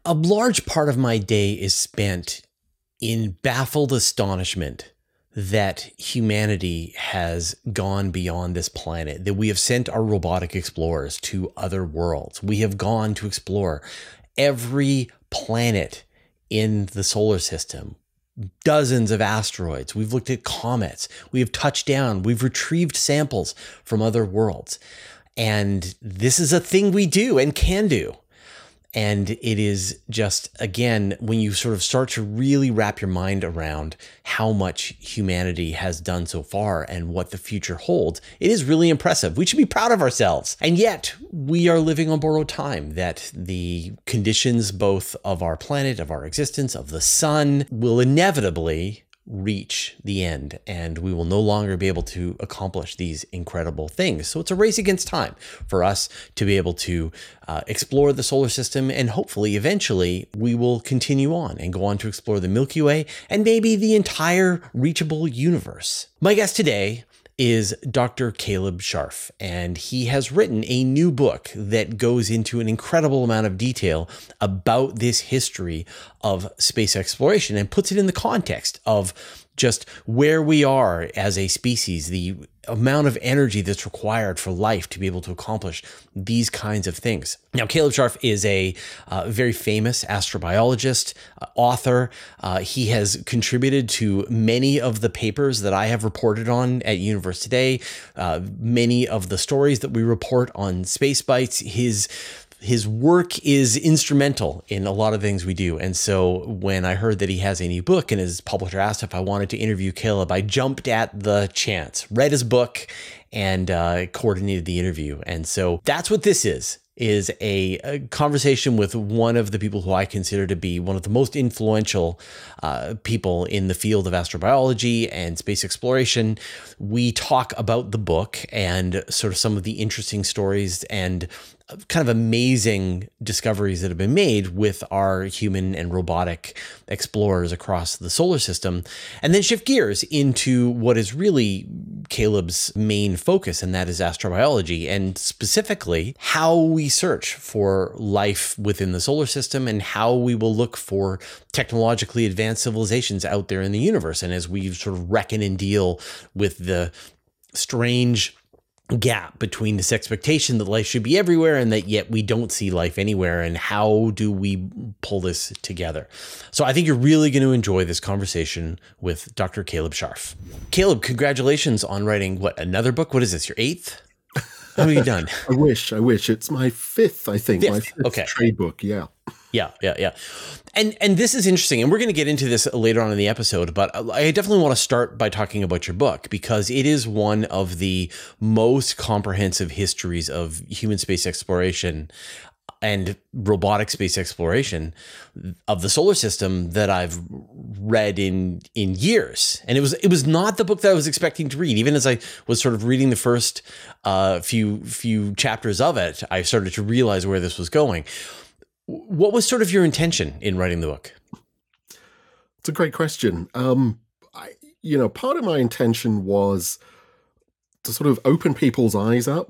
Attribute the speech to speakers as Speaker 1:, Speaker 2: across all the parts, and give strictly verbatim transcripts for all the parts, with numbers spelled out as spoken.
Speaker 1: A large part of my day is spent in baffled astonishment that humanity has gone beyond this planet, that we have sent our robotic explorers to other worlds. We have gone to explore every planet in the solar system, dozens of asteroids. We've looked at comets. We have touched down. We've retrieved samples from other worlds. And this is a thing we do and can do. And it is just, again, when you sort of start to really wrap your mind around how much humanity has done so far and what the future holds, it is really impressive. We should be proud of ourselves. And yet we are living on borrowed time, that the conditions both of our planet, of our existence, of the sun will inevitably reach the end, and we will no longer be able to accomplish these incredible things. So it's a race against time for us to be able to uh, explore the solar system, and hopefully eventually we will continue on and go on to explore the Milky Way and maybe the entire reachable universe. My guest today is Doctor Caleb Scharf, and he has written a new book that goes into an incredible amount of detail about this history of space exploration and puts it in the context of just where we are as a species, the amount of energy that's required for life to be able to accomplish these kinds of things. Now, Caleb Scharf is a uh, very famous astrobiologist, uh, author. Uh, he has contributed to many of the papers that I have reported on at Universe Today, uh, many of the stories that we report on Space Bites. His His work is instrumental in a lot of things we do. And so when I heard that he has a new book and his publisher asked if I wanted to interview Caleb, I jumped at the chance, read his book, and uh, coordinated the interview. And so that's what this is, is a, a conversation with one of the people who I consider to be one of the most influential uh, people in the field of astrobiology and space exploration. We talk about the book and sort of some of the interesting stories and kind of amazing discoveries that have been made with our human and robotic explorers across the solar system, and then shift gears into what is really Caleb's main focus, and that is astrobiology, and specifically how we search for life within the solar system and how we will look for technologically advanced civilizations out there in the universe. And as we sort of reckon and deal with the strange gap between this expectation that life should be everywhere and that yet we don't see life anywhere, and how do we pull this together? So I think you're really going to enjoy this conversation with Doctor Caleb Scharf. Caleb, congratulations on writing, what, another book? What is this, your eighth? How have you done?
Speaker 2: I wish, I wish. It's my fifth, I think.
Speaker 1: Fifth.
Speaker 2: My fifth
Speaker 1: okay.
Speaker 2: trade book, yeah.
Speaker 1: Yeah, yeah, yeah. And and this is interesting, and we're going to get into this later on in the episode, but I definitely want to start by talking about your book, because it is one of the most comprehensive histories of human space exploration and robotic space exploration of the solar system that I've read in in years. And it was it was not the book that I was expecting to read. Even as I was sort of reading the first uh, few few chapters of it, I started to realize where this was going. What was sort of your intention in writing the book?
Speaker 2: It's a great question. Um, I, you know, part of my intention was to sort of open people's eyes up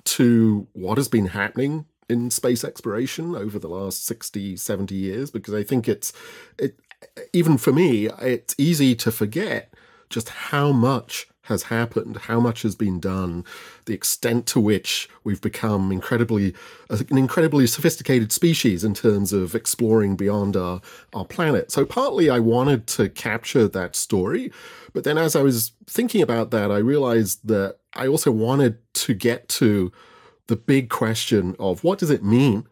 Speaker 2: to what has been happening in space exploration over the last sixty, seventy years, because I think it's, it, even for me, it's easy to forget just how much has happened, how much has been done, the extent to which we've become incredibly, an incredibly sophisticated species in terms of exploring beyond our, our planet. So partly I wanted to capture that story, but then as I was thinking about that, I realized that I also wanted to get to the big question of what does it mean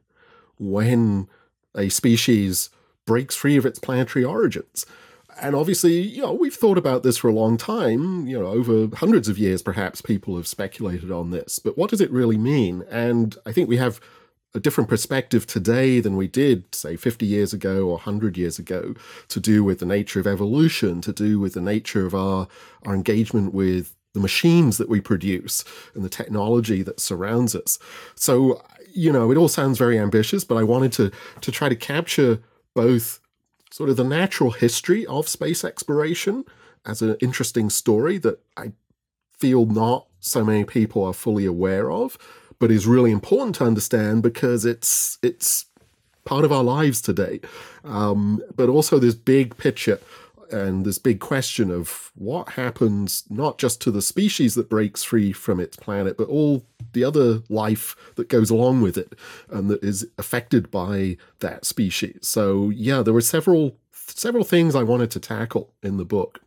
Speaker 2: when a species breaks free of its planetary origins? And obviously, you know, we've thought about this for a long time, you know, over hundreds of years, perhaps people have speculated on this, but what does it really mean? And I think we have a different perspective today than we did, say, fifty years ago or one hundred years ago, to do with the nature of evolution, to do with the nature of our, our engagement with the machines that we produce and the technology that surrounds us. So, you know, it all sounds very ambitious, but I wanted to to try to capture both sort of the natural history of space exploration as an interesting story that I feel not so many people are fully aware of, but is really important to understand because it's it's part of our lives today. Um, but also this big picture and this big question of what happens not just to the species that breaks free from its planet, but all the other life that goes along with it and that is affected by that species. So yeah, there were several several things I wanted to tackle in the book.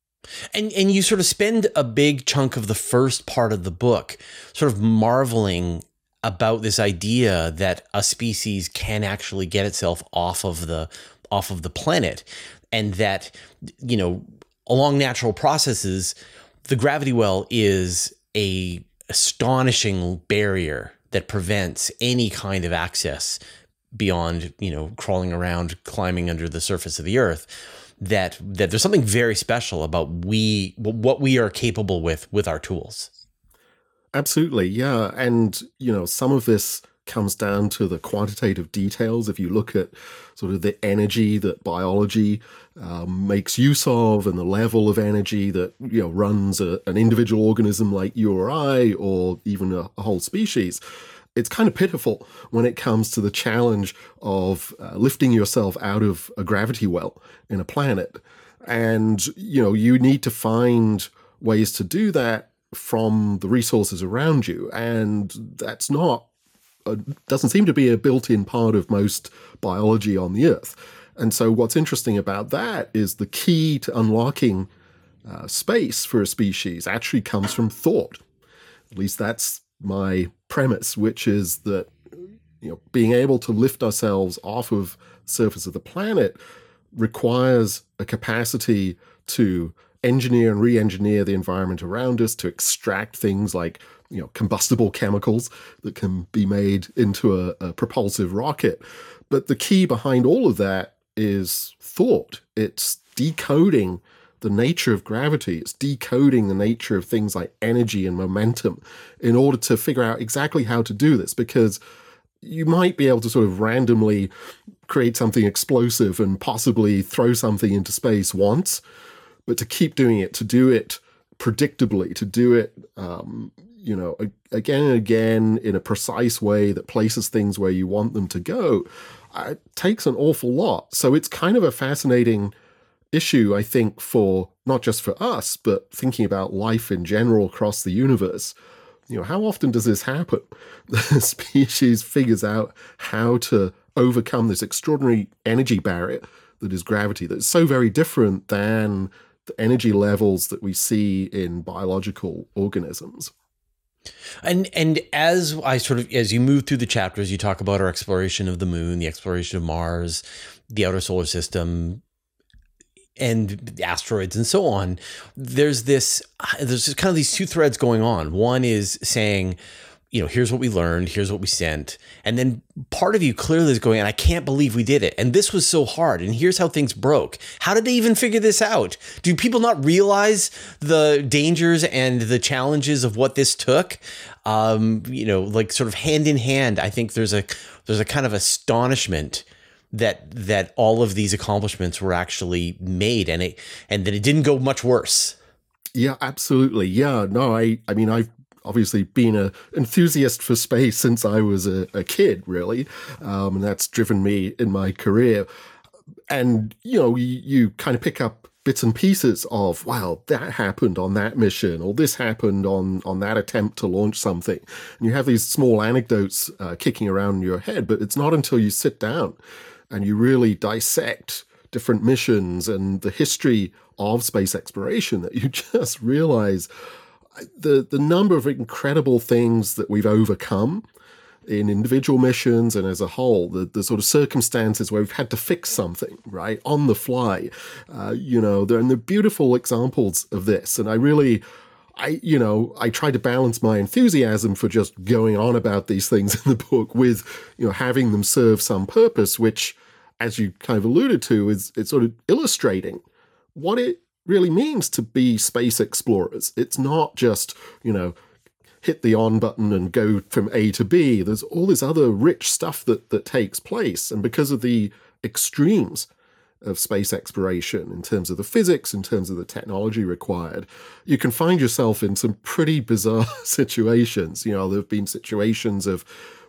Speaker 1: And and you sort of spend a big chunk of the first part of the book sort of marveling about this idea that a species can actually get itself off of the off of the planet, and that, you know, along natural processes, the gravity well is a astonishing barrier that prevents any kind of access beyond, you know, crawling around, climbing under the surface of the earth. That that there's something very special about we what we are capable with with our tools.
Speaker 2: Absolutely, yeah. And, you know, some of this comes down to the quantitative details. If you look at sort of the energy that biology um, makes use of and the level of energy that, you know, runs a, an individual organism like you or I, or even a, a whole species, it's kind of pitiful when it comes to the challenge of uh, lifting yourself out of a gravity well in a planet. And, you know, you need to find ways to do that from the resources around you. And that's not, uh, doesn't seem to be a built-in part of most biology on the Earth. And so what's interesting about that is the key to unlocking uh, space for a species actually comes from thought. At least that's my premise, which is that, you know, being able to lift ourselves off of the surface of the planet requires a capacity to engineer and re-engineer the environment around us, to extract things like, you know, combustible chemicals that can be made into a, a propulsive rocket. But the key behind all of that is thought. It's decoding the nature of gravity. It's decoding the nature of things like energy and momentum in order to figure out exactly how to do this, because you might be able to sort of randomly create something explosive and possibly throw something into space once, but to keep doing it, to do it predictably, to do it, um, you know, again and again in a precise way that places things where you want them to go, uh, it takes an awful lot. So it's kind of a fascinating issue, I think, for not just for us, but thinking about life in general across the universe. You know, how often does this happen? The species figures out how to overcome this extraordinary energy barrier that is gravity, that's so very different than the energy levels that we see in biological organisms.
Speaker 1: And and as I sort of, as you move through the chapters, you talk about our exploration of the moon, the exploration of Mars, the outer solar system, and asteroids and so on. There's this, there's just kind of these two threads going on. One is saying, you know, here's what we learned, here's what we sent. And then part of you clearly is going, and I can't believe we did it. And this was so hard. And here's how things broke. How did they even figure this out? Do people not realize the dangers and the challenges of what this took? Um, you know, like sort of hand in hand, I think there's a, there's a kind of astonishment that that all of these accomplishments were actually made, and it and that it didn't go much worse.
Speaker 2: Yeah, absolutely. Yeah, no, I I mean, I've obviously been an enthusiast for space since I was a, a kid, really, um, and that's driven me in my career. And, you know, you, you kind of pick up bits and pieces of, wow, that happened on that mission, or this happened on, on that attempt to launch something. And you have these small anecdotes uh, kicking around in your head, but it's not until you sit down and you really dissect different missions and the history of space exploration that you just realize the the number of incredible things that we've overcome in individual missions and as a whole, the, the sort of circumstances where we've had to fix something, right, on the fly. Uh, you know, there, and the beautiful examples of this. And I really, I, you know, I try to balance my enthusiasm for just going on about these things in the book with, you know, having them serve some purpose, which, as you kind of alluded to, is it's sort of illustrating what it really means to be space explorers. It's not just, you know, hit the on button and go from A to B. There's all this other rich stuff that that takes place. And because of the extremes of space exploration in terms of the physics, in terms of the technology required, you can find yourself in some pretty bizarre situations. You know, there have been situations of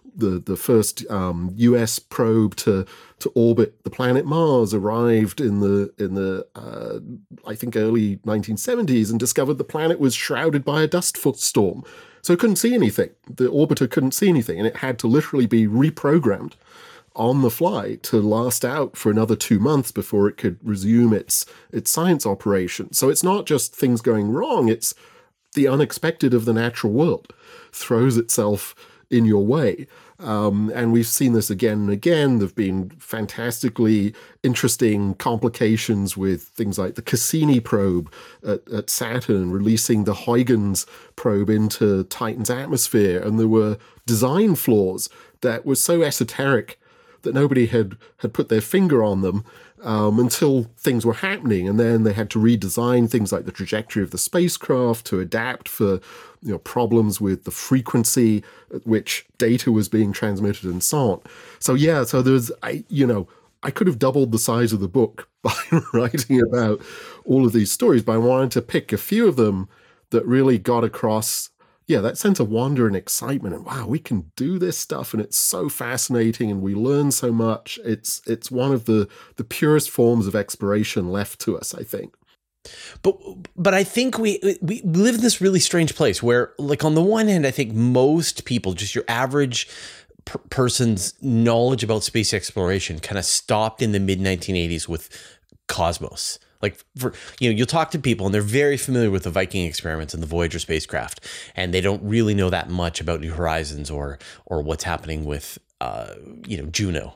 Speaker 2: the the first um, U S probe to to orbit the planet Mars arrived in the in the uh, I think early nineteen seventies and discovered the planet was shrouded by a dust storm, so it couldn't see anything. The orbiter couldn't see anything, and it had to literally be reprogrammed on the fly to last out for another two months before it could resume its its science operation. So it's not just things going wrong; it's the unexpected of the natural world throws itself in your way. Um, and we've seen this again and again. There have been fantastically interesting complications with things like the Cassini probe at, at Saturn, releasing the Huygens probe into Titan's atmosphere. And there were design flaws that were so esoteric that nobody had, had put their finger on them um, until things were happening. And then they had to redesign things like the trajectory of the spacecraft to adapt for you know, problems with the frequency at which data was being transmitted and so on. So yeah, so there's, I, you know, I could have doubled the size of the book by writing about all of these stories, but I wanted to pick a few of them that really got across, yeah, that sense of wonder and excitement, and wow, we can do this stuff, and it's so fascinating, and we learn so much. It's it's one of the the purest forms of exploration left to us, I think.
Speaker 1: But but I think we we live in this really strange place where, like, on the one hand, I think most people, just your average per- person's knowledge about space exploration kind of stopped in the mid nineteen eighties with Cosmos. Like, for, you know, you'll talk to people and they're very familiar with the Viking experiments and the Voyager spacecraft, and they don't really know that much about New Horizons or or what's happening with, uh, you know, Juno.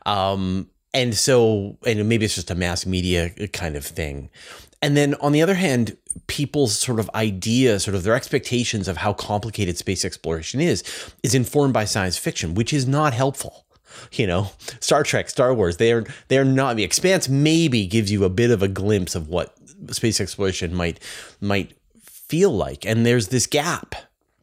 Speaker 1: Um, and so, and maybe it's just a mass media kind of thing. And then on the other hand, people's sort of idea, sort of their expectations of how complicated space exploration is, is informed by science fiction, which is not helpful. You know, Star Trek, Star Wars, they're they're not. The Expanse maybe gives you a bit of a glimpse of what space exploration might might feel like, and there's this gap.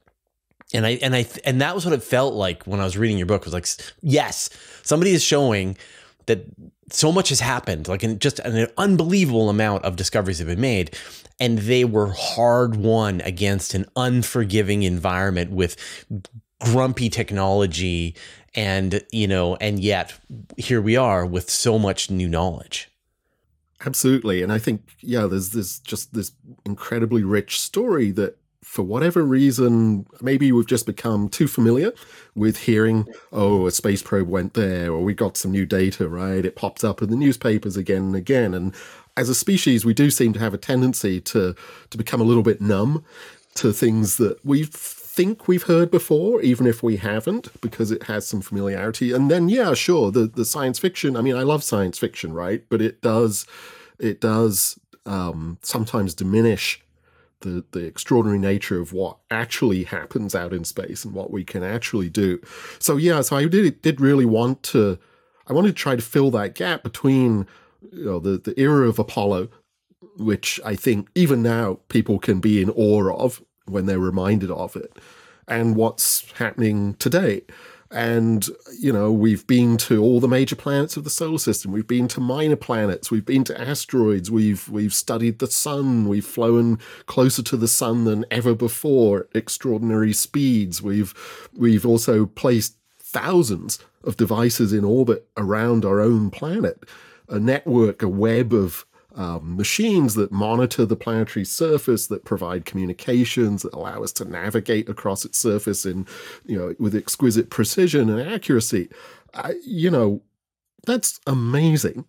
Speaker 1: And I and I and that was what it felt like when I was reading your book. Was like, yes, somebody is showing that so much has happened, like in just an unbelievable amount of discoveries have been made, and they were hard won against an unforgiving environment with grumpy technology. And, you know, and yet here we are with so much new knowledge.
Speaker 2: Absolutely. And I think, yeah, there's this just this incredibly rich story that for whatever reason, maybe we've just become too familiar with hearing, oh, a space probe went there, or we got some new data, right? It pops up in the newspapers again and again. And as a species, we do seem to have a tendency to to become a little bit numb to things that we've think we've heard before, even if we haven't, because it has some familiarity. And then, yeah, sure, the the science fiction. I mean, I love science fiction, right? But it does, it does um, sometimes diminish the the extraordinary nature of what actually happens out in space and what we can actually do. So yeah, so I did did really want to, I wanted to try to fill that gap between, you know, the the era of Apollo, which I think even now people can be in awe of when they're reminded of it, and what's happening today. And, you know, we've been to all the major planets of the solar system. We've been to minor planets. We've been to asteroids. We've we've studied the sun. We've flown closer to the sun than ever before at extraordinary speeds. We've we've also placed thousands of devices in orbit around our own planet, a network, a web of Um, machines that monitor the planetary surface, that provide communications, that allow us to navigate across its surface in, you know, with exquisite precision and accuracy. I, you know, that's amazing.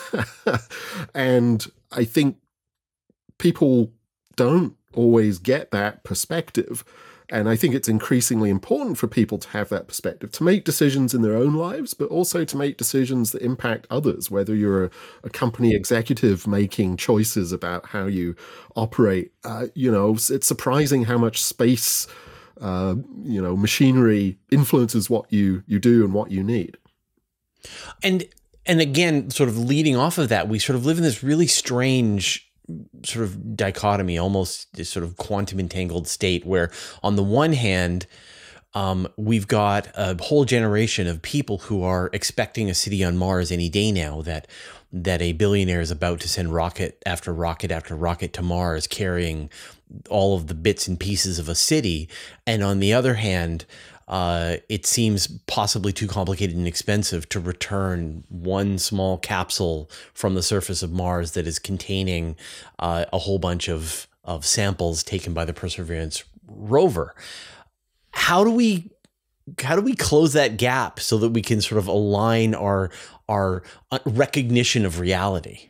Speaker 2: And I think people don't always get that perspective. And I think it's increasingly important for people to have that perspective, to make decisions in their own lives, but also to make decisions that impact others, whether you're a, a company executive making choices about how you operate. Uh, you know, it's surprising how much space, uh, you know, machinery influences what you, you do and what you need.
Speaker 1: And, and again, sort of leading off of that, we sort of live in this really strange sort of dichotomy, almost this sort of quantum entangled state where on the one hand, um, we've got a whole generation of people who are expecting a city on Mars any day now, that that a billionaire is about to send rocket after rocket after rocket to Mars, carrying all of the bits and pieces of a city. And on the other hand, uh, it seems possibly too complicated and expensive to return one small capsule from the surface of Mars that is containing uh, a whole bunch of, of samples taken by the Perseverance rover. How do we how do we close that gap so that we can sort of align our our recognition of reality?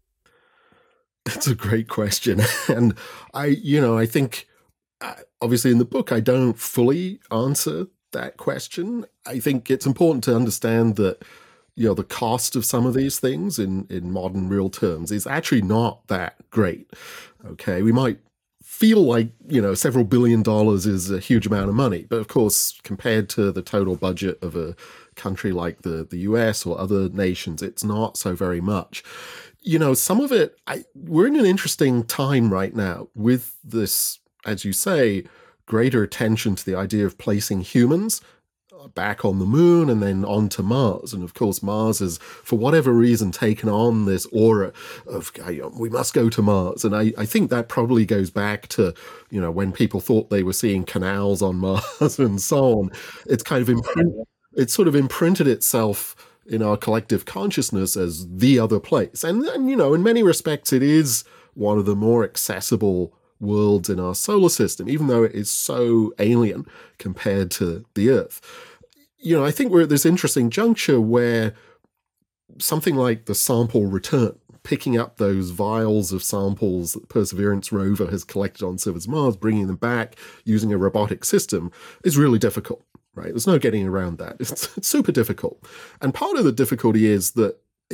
Speaker 2: That's a great question. And I, you know, I think uh, obviously in the book, I don't fully answer that question. I think it's important to understand that, you know, the cost of some of these things in, in modern real terms is actually not that great. Okay. We might feel like, you know, several billion dollars is a huge amount of money. But of course, compared to the total budget of a country like the, the U S or other nations, it's not so very much. You know, some of it, I, we're in an interesting time right now with this, as you say, greater attention to the idea of placing humans back on the moon and then onto Mars. And of course, Mars has, for whatever reason, taken on this aura of, you know, we must go to Mars. And I, I think that probably goes back to, you know, when people thought they were seeing canals on Mars and so on. It's kind of, imprint, it's sort of imprinted itself in our collective consciousness as the other place. And, and, you know, in many respects, it is one of the more accessible worlds in our solar system, even though it is so alien compared to the Earth. You know, I think we're at this interesting juncture where something like the sample return, picking up those vials of samples that the Perseverance rover has collected on surface Mars, bringing them back using a robotic system, is really difficult. Right? There's no getting around that. It's, it's super difficult. And part of the difficulty is that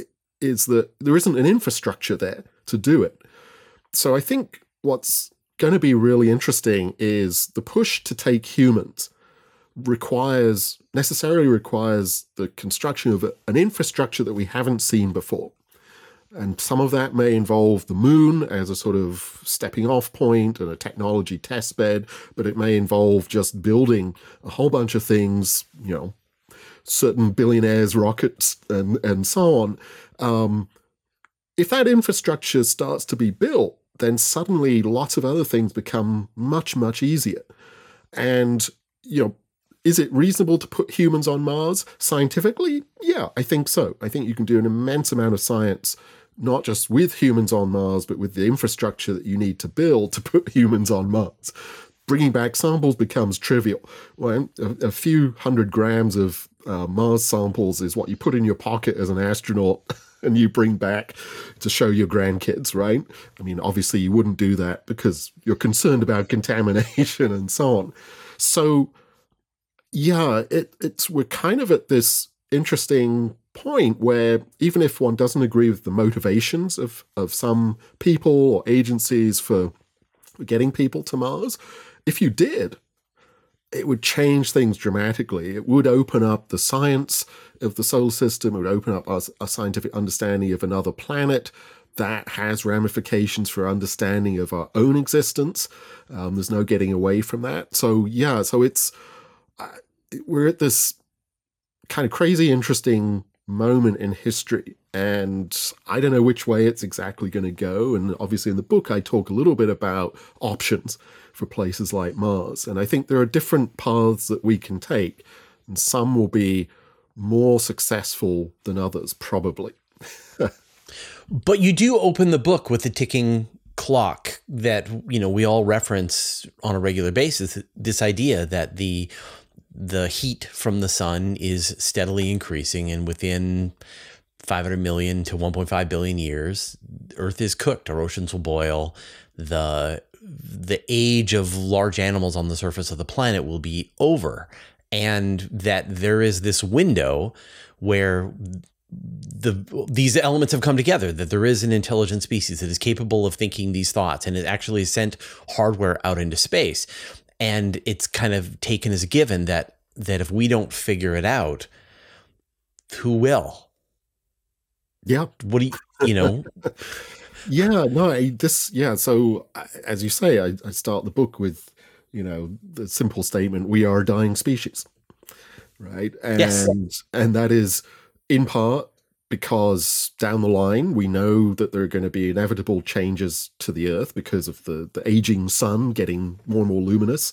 Speaker 2: is that there isn't an infrastructure there to do it. So I think what's going to be really interesting is the push to take humans requires, necessarily requires the construction of a, an infrastructure that we haven't seen before. And some of that may involve the moon as a sort of stepping off point and a technology test bed, but it may involve just building a whole bunch of things, you know, certain billionaires' rockets and, and so on. Um, if that infrastructure starts to be built, then suddenly lots of other things become much, much easier. And, you know, is it reasonable to put humans on Mars? Scientifically, yeah, I think so. I think you can do an immense amount of science, not just with humans on Mars, but with the infrastructure that you need to build to put humans on Mars. Bringing back samples becomes trivial. Well, a, a few hundred grams of uh, Mars samples is what you put in your pocket as an astronaut and you bring back to show your grandkids, right? I mean, obviously you wouldn't do that because you're concerned about contamination and so on. So, yeah, it, it's we're kind of at this interesting point where even if one doesn't agree with the motivations of, of some people or agencies for getting people to Mars, if you did, it would change things dramatically. It would open up the science of the solar system. It would open up a, a scientific understanding of another planet that has ramifications for understanding of our own existence. Um, there's no getting away from that. So yeah, so it's uh, we're at this kind of crazy, interesting moment in history. And I don't know which way it's exactly going to go. And obviously in the book, I talk a little bit about options for places like Mars. And I think there are different paths that we can take. And some will be more successful than others, probably.
Speaker 1: But you do open the book with a ticking clock that, you know, we all reference on a regular basis, this idea that the the heat from the sun is steadily increasing, and within five hundred million to one point five billion years, Earth is cooked. Our oceans will boil. The the age of large animals on the surface of the planet will be over, and that there is this window where the these elements have come together, that there is an intelligent species that is capable of thinking these thoughts and it actually has sent hardware out into space. And it's kind of taken as a given that that if we don't figure it out, who will?
Speaker 2: Yeah.
Speaker 1: What do you, you know?
Speaker 2: yeah, no, I, this, yeah. So as you say, I, I start the book with, you know, the simple statement, we are a dying species, right? And,
Speaker 1: yes.
Speaker 2: and that is in part because down the line, we know that there are going to be inevitable changes to the Earth because of the, the aging sun getting more and more luminous.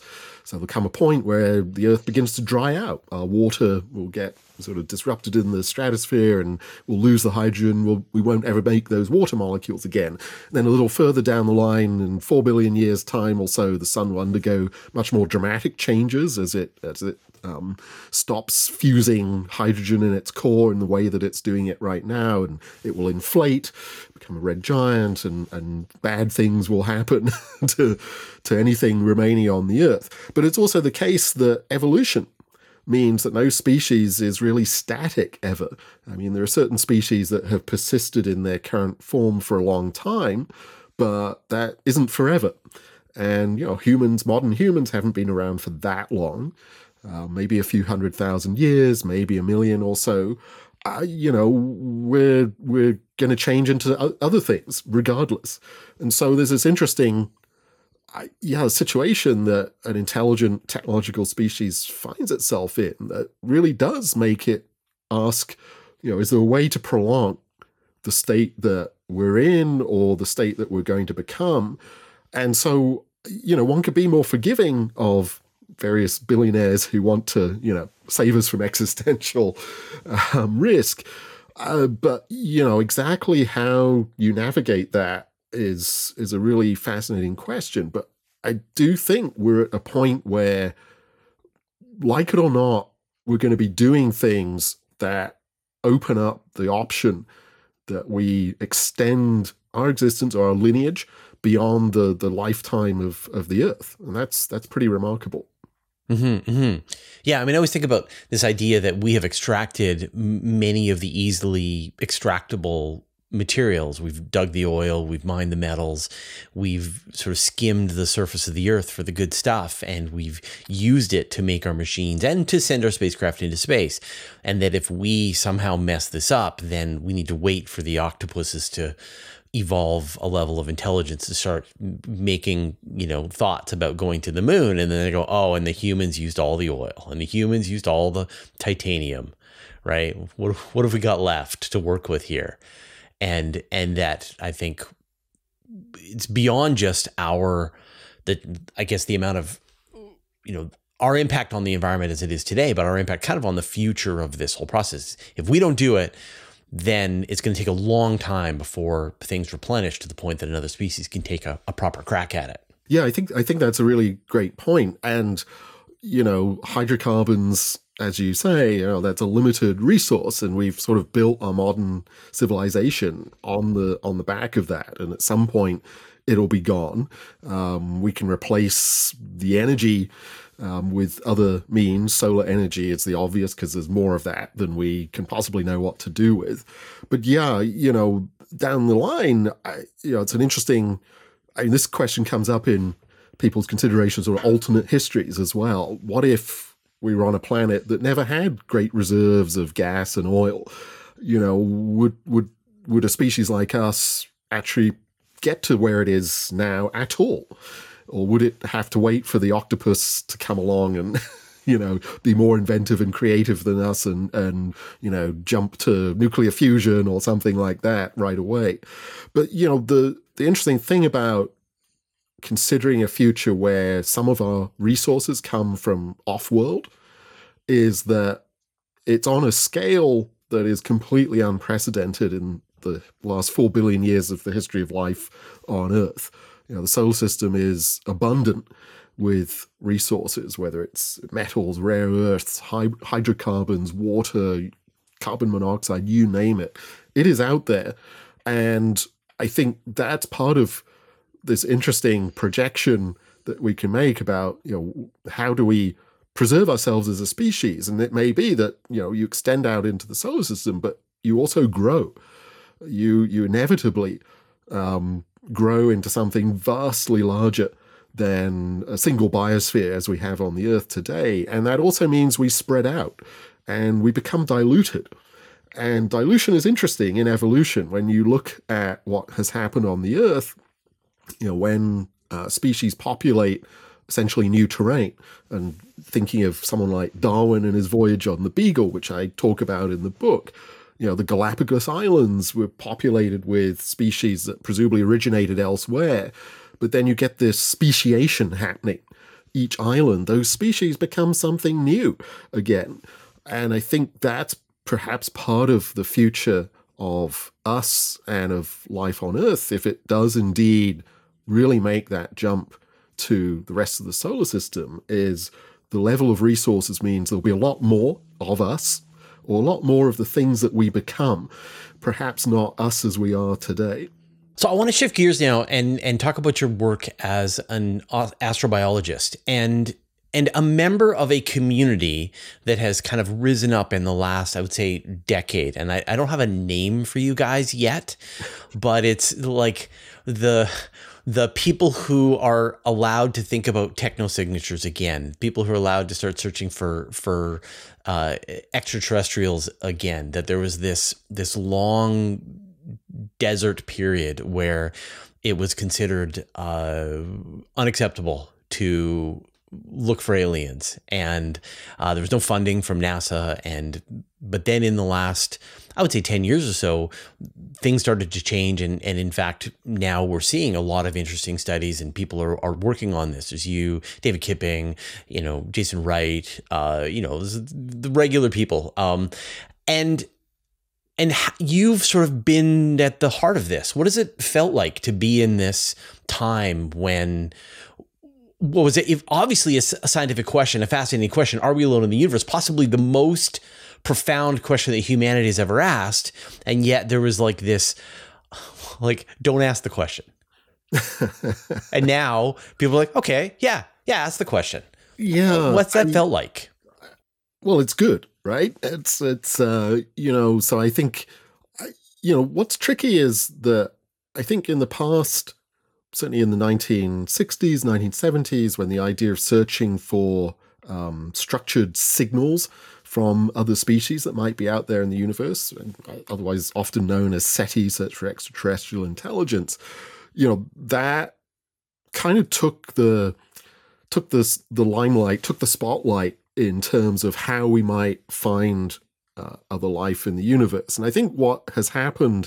Speaker 2: So there'll come a point where the Earth begins to dry out. Our water will get sort of disrupted in the stratosphere and we'll lose the hydrogen. We'll, we won't ever make those water molecules again. And then a little further down the line, in four billion years' time or so, the sun will undergo much more dramatic changes as it as it um, stops fusing hydrogen in its core in the way that it's doing it right now, and it will inflate, become a red giant, and, and bad things will happen to to anything remaining on the Earth. But it's also the case that evolution means that no species is really static ever. I mean, there are certain species that have persisted in their current form for a long time, but that isn't forever. And, you know, humans, modern humans haven't been around for that long. Uh, maybe a few hundred thousand years, maybe a million or so. Uh, you know, we're we're going to change into other things regardless. And so there's this interesting, uh, yeah, situation that an intelligent technological species finds itself in that really does make it ask, you know, is there a way to prolong the state that we're in or the state that we're going to become? And so, you know, one could be more forgiving of various billionaires who want to, you know, save us from existential um, risk. Uh, but, you know, exactly how you navigate that is is a really fascinating question. But I do think we're at a point where, like it or not, we're going to be doing things that open up the option that we extend our existence or our lineage beyond the, the lifetime of, of the Earth. And that's that's pretty remarkable.
Speaker 1: Mm-hmm, mm-hmm. Yeah, I mean, I always think about this idea that we have extracted m- many of the easily extractable materials. We've dug the oil, we've mined the metals, we've sort of skimmed the surface of the Earth for the good stuff, and we've used it to make our machines and to send our spacecraft into space. And that if we somehow mess this up, then we need to wait for the octopuses to evolve a level of intelligence to start making, you know, thoughts about going to the moon. And then they go, oh, and the humans used all the oil and the humans used all the titanium, right? What, what have we got left to work with here? And, and that I think it's beyond just our, the, I guess the amount of, you know, our impact on the environment as it is today, but our impact kind of on the future of this whole process. If we don't do it, then it's going to take a long time before things replenish to the point that another species can take a, a proper crack at it.
Speaker 2: Yeah, I think I think that's a really great point. And, you know, hydrocarbons, as you say, you know, that's a limited resource, and we've sort of built our modern civilization on the on the back of that. And at some point, it'll be gone. Um, we can replace the energy Um, with other means. Solar energy is the obvious because there's more of that than we can possibly know what to do with. But yeah, you know, down the line, I, you know, it's an interesting, I mean, this question comes up in people's considerations or alternate histories as well. What if we were on a planet that never had great reserves of gas and oil? You know, would would would a species like us actually get to where it is now at all? Or would it have to wait for the octopus to come along and, you know, be more inventive and creative than us and, and, you know, jump to nuclear fusion or something like that right away? But, you know, the, the interesting thing about considering a future where some of our resources come from off-world is that it's on a scale that is completely unprecedented in the last four billion years of the history of life on Earth. You know, the solar system is abundant with resources, whether it's metals, rare earths, hy- hydrocarbons, water, carbon monoxide, you name it. It is out there. And I think that's part of this interesting projection that we can make about, you know, how do we preserve ourselves as a species? And it may be that, you know, you extend out into the solar system, but you also grow. You, you inevitably um, grow into something vastly larger than a single biosphere as we have on the Earth today. And that also means we spread out and we become diluted. And dilution is interesting in evolution. When you look at what has happened on the Earth, you know, when uh, species populate essentially new terrain, and thinking of someone like Darwin and his voyage on the Beagle, which I talk about in the book, you know, the Galapagos Islands were populated with species that presumably originated elsewhere. But then you get this speciation happening each island, those species become something new again. And I think that's perhaps part of the future of us and of life on Earth, if it does indeed really make that jump to the rest of the solar system, is the level of resources means there'll be a lot more of us, or a lot more of the things that we become, perhaps not us as we are today.
Speaker 1: So I want to shift gears now and and talk about your work as an astrobiologist and and a member of a community that has kind of risen up in the last, I would say, decade. And I, I don't have a name for you guys yet, but it's like the the people who are allowed to think about technosignatures again, people who are allowed to start searching for for uh, extraterrestrials again. That there was this this long desert period where it was considered uh, unacceptable to look for aliens, and uh, there was no funding from NASA. And but then in the last, I would say, ten years or so, things started to change, and and in fact now we're seeing a lot of interesting studies, and people are, are working on this. There's you, David Kipping, you know, Jason Wright, uh, you know, the regular people, um, and. And you've sort of been at the heart of this. What has it felt like to be in this time when, what was it? If obviously a scientific question, a fascinating question, are we alone in the universe? Possibly the most profound question that humanity has ever asked. And yet there was like this, like, don't ask the question. And now people are like, okay, yeah, yeah, ask the question.
Speaker 2: Yeah.
Speaker 1: What's that
Speaker 2: I,
Speaker 1: felt like?
Speaker 2: Well, it's good, right? It's, it's, uh, you know, so I think, you know, what's tricky is that I think in the past, certainly in the nineteen sixties, nineteen seventies, when the idea of searching for um, structured signals from other species that might be out there in the universe, and otherwise often known as SETI, Search for Extraterrestrial Intelligence, you know, that kind of took the took this the limelight, took the spotlight in terms of how we might find uh, other life in the universe. And I think what has happened,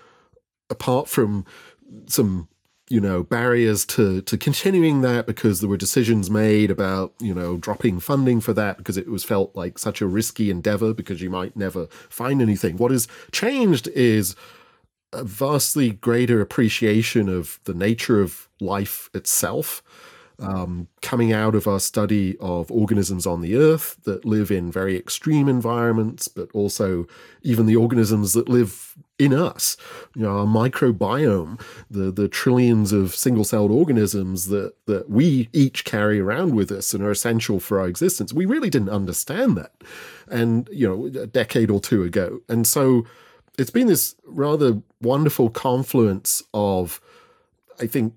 Speaker 2: apart from some, you know, barriers to, to continuing that, because there were decisions made about, you know, dropping funding for that because it was felt like such a risky endeavor because you might never find anything. What has changed is a vastly greater appreciation of the nature of life itself, Um, coming out of our study of organisms on the Earth that live in very extreme environments, but also even the organisms that live in us. You know, our microbiome, the the trillions of single-celled organisms that that we each carry around with us and are essential for our existence. We really didn't understand that, and you know, a decade or two ago. And so it's been this rather wonderful confluence of, I think,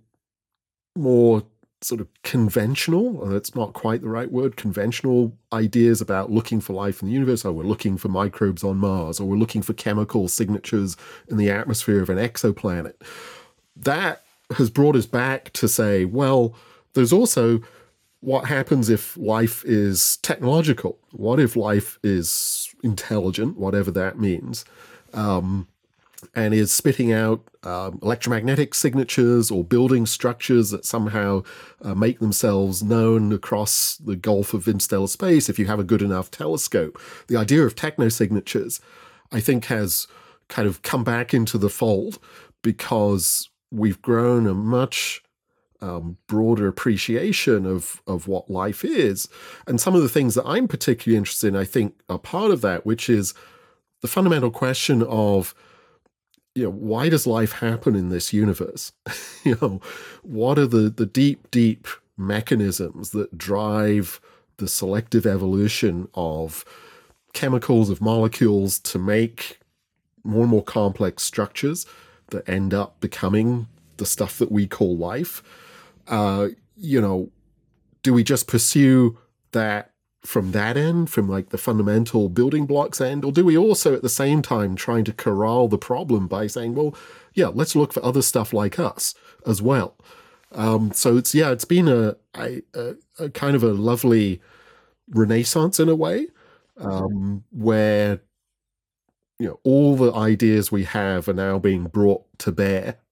Speaker 2: more sort of conventional, or it's not quite the right word, conventional ideas about looking for life in the universe. Oh, we're looking for microbes on Mars, or we're looking for chemical signatures in the atmosphere of an exoplanet. That has brought us back to say, well, there's also what happens if life is technological? What if life is intelligent, whatever that means? Um, and is spitting out um, electromagnetic signatures or building structures that somehow uh, make themselves known across the gulf of interstellar space if you have a good enough telescope. The idea of technosignatures, I think, has kind of come back into the fold because we've grown a much um, broader appreciation of, of what life is. And some of the things that I'm particularly interested in, I think, are part of that, which is the fundamental question of, you know, why does life happen in this universe? You know, what are the, the deep, deep mechanisms that drive the selective evolution of chemicals, of molecules to make more and more complex structures that end up becoming the stuff that we call life? Uh, you know, do we just pursue that from that end, from like the fundamental building blocks end, or do we also at the same time trying to corral the problem by saying, well, yeah, let's look for other stuff like us as well? Um, so it's, yeah, it's been a, a, a kind of a lovely renaissance in a way, um, where, you know, all the ideas we have are now being brought to bear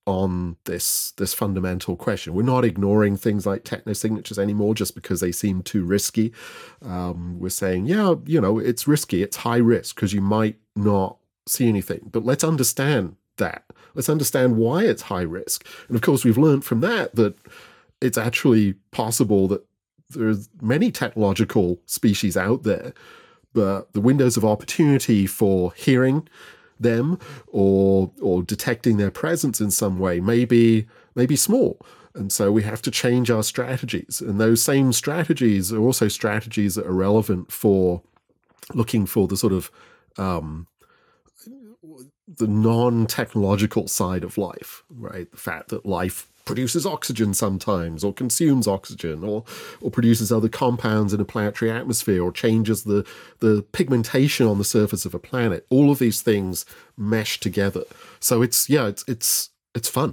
Speaker 2: on this this fundamental question. We're not ignoring things like technosignatures anymore just because they seem too risky. Um, we're saying, yeah, you know, it's risky, it's high risk because you might not see anything. But let's understand that. Let's understand why it's high risk. And of course, we've learned from that that it's actually possible that there's many technological species out there, but the windows of opportunity for hearing them or or detecting their presence in some way may be, may be small. And so we have to change our strategies. And those same strategies are also strategies that are relevant for looking for the sort of um, the non-technological side of life, right? The fact that life produces oxygen sometimes, or consumes oxygen, or or produces other compounds in a planetary atmosphere, or changes the the pigmentation on the surface of a planet. All of these things mesh together. So it's yeah, it's it's it's fun.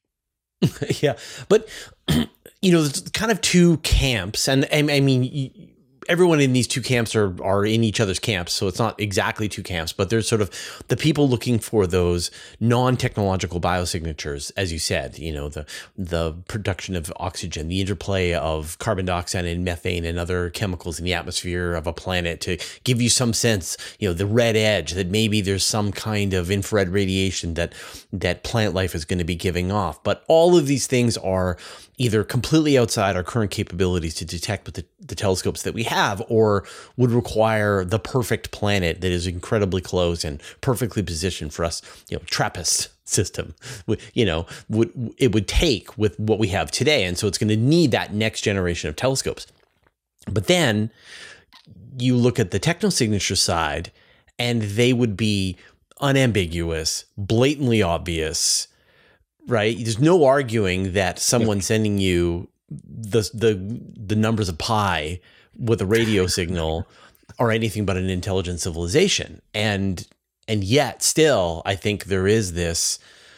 Speaker 1: Yeah, but you know, there's kind of two camps, and I, I mean, everyone in these two camps are are in each other's camps, so it's not exactly two camps, but there's sort of the people looking for those non-technological biosignatures, as you said, you know, the the production of oxygen, the interplay of carbon dioxide and methane and other chemicals in the atmosphere of a planet to give you some sense, you know, the red edge that maybe there's some kind of infrared radiation that that plant life is going to be giving off. But all of these things are either completely outside our current capabilities to detect with the, the telescopes that we have, or would require the perfect planet that is incredibly close and perfectly positioned for us, you know, TRAPPIST system, you know, would it would take with what we have today. And so it's going to need that next generation of telescopes. But then you look at the technosignature side, and they would be unambiguous, blatantly obvious, right? There's no arguing that someone sending you the the the numbers of pi with a radio signal are anything but an intelligent civilization. And and yet still, I think there is this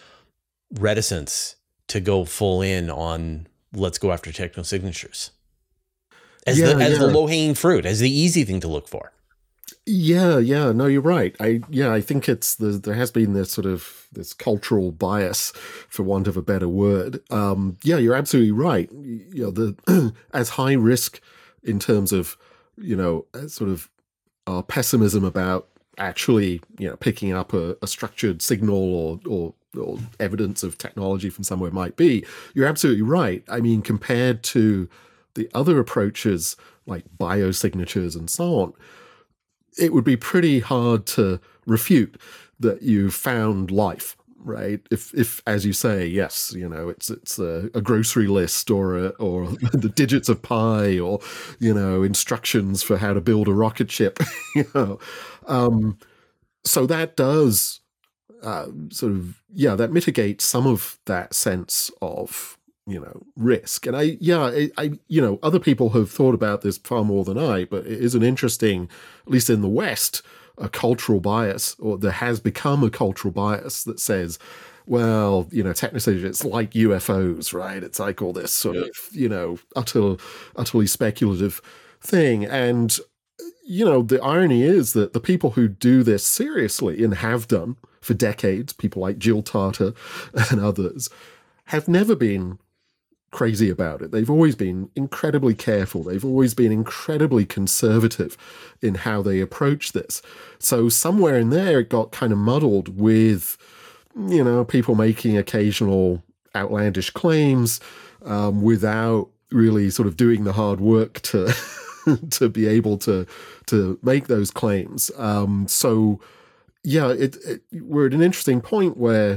Speaker 1: reticence to go full in on let's go after technosignatures as
Speaker 2: yeah,
Speaker 1: the as
Speaker 2: yeah.
Speaker 1: the low-hanging fruit, as the easy thing to look for.
Speaker 2: Yeah, yeah, no, you're right. I yeah, I think it's the, there has been this sort of this cultural bias, for want of a better word. Um, yeah, you're absolutely right. You know, the as high risk in terms of, you know, sort of our pessimism about actually, you know, picking up a, a structured signal or or or evidence of technology from somewhere might be. You're absolutely right. I mean, compared to the other approaches like biosignatures and so on, it would be pretty hard to refute that you found life, right? If, if, as you say, yes, you know, it's it's a, a grocery list or a, or the digits of pi, or, you know, instructions for how to build a rocket ship, you know. Um, so that does uh, sort of, yeah, that mitigates some of that sense of, you know, risk. And I, yeah, I, I, you know, other people have thought about this far more than I, but it is an interesting, at least in the West, a cultural bias, or there has become a cultural bias that says, well, you know, technically it's like U F Os, right? It's like all this sort yeah. of, you know, utter, utterly speculative thing. And, you know, the irony is that the people who do this seriously and have done for decades, people like Jill Tarter and others, have never been crazy about it. They've always been incredibly careful. They've always been incredibly conservative in how they approach this. So somewhere in there, it got kind of muddled with, you know, people making occasional outlandish claims um, without really sort of doing the hard work to to be able to to make those claims. Um, so, yeah, it, it, we're at an interesting point where,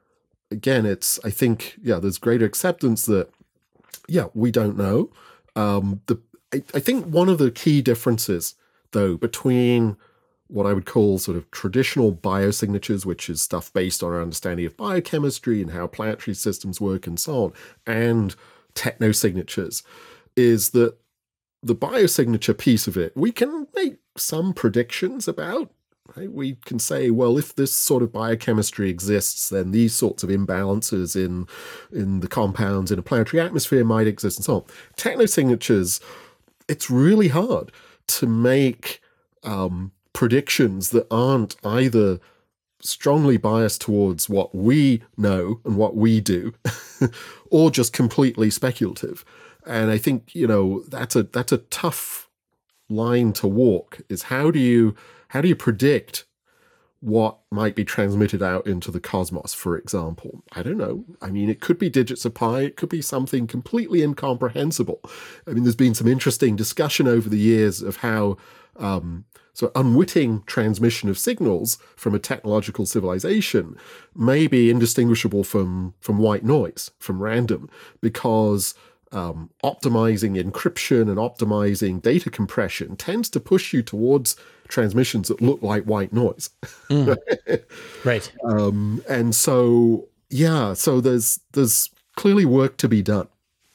Speaker 2: again, it's, I think, yeah, there's greater acceptance that, yeah, we don't know. Um, the I, I think one of the key differences, though, between what I would call sort of traditional biosignatures, which is stuff based on our understanding of biochemistry and how planetary systems work and so on, and technosignatures, is that the biosignature piece of it, we can make some predictions about. Right? We can say, well, if this sort of biochemistry exists, then these sorts of imbalances in in the compounds in a planetary atmosphere might exist and so on. Technosignatures, it's really hard to make um, predictions that aren't either strongly biased towards what we know and what we do, or just completely speculative. And I think, you know, that's a that's a tough line to walk, is how do you how do you predict what might be transmitted out into the cosmos, for example? I don't know. I mean, it could be digits of pi. It could be something completely incomprehensible. I mean, there's been some interesting discussion over the years of how um, so unwitting transmission of signals from a technological civilization may be indistinguishable from, from white noise, from random, because um, optimizing encryption and optimizing data compression tends to push you towards transmissions that look like white noise.
Speaker 1: Mm. Right.
Speaker 2: Um, and so, yeah, so there's there's clearly work to be done.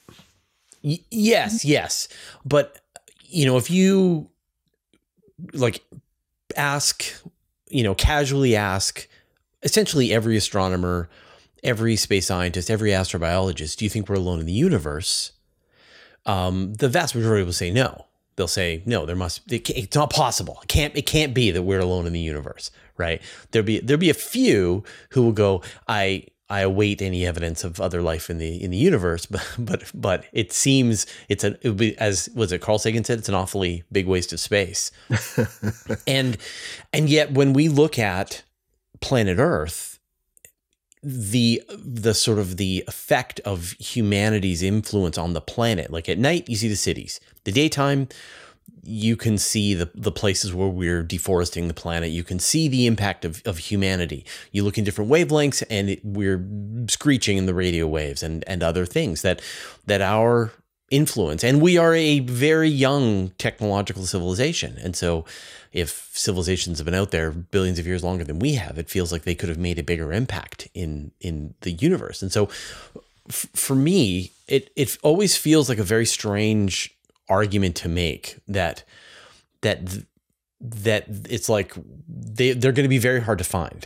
Speaker 1: Y- yes, yes. But, you know, if you like ask, you know, casually ask essentially every astronomer, every space scientist, every astrobiologist, do you think we're alone in the universe? Um, the vast majority will say no. They'll say, no, there must, it, it's not possible. It can't, it can't be that we're alone in the universe, right? There'll be, there'll be a few who will go, I, I await any evidence of other life in the, in the universe, but, but, but it seems it's an, it would be, as was it Carl Sagan said, it's an awfully big waste of space. and, and yet when we look at planet Earth, the the sort of the effect of humanity's influence on the planet, like at night you see the cities, the daytime you can see the the places where we're deforesting the planet, you can see the impact of, of humanity. You look in different wavelengths and it, we're screeching in the radio waves and and other things that that our influence, and we are a very young technological civilization, and so if civilizations have been out there billions of years longer than we have, it feels like they could have made a bigger impact in in the universe. And so f- for me, it it always feels like a very strange argument to make that that that it's like they they're going to be very hard to find.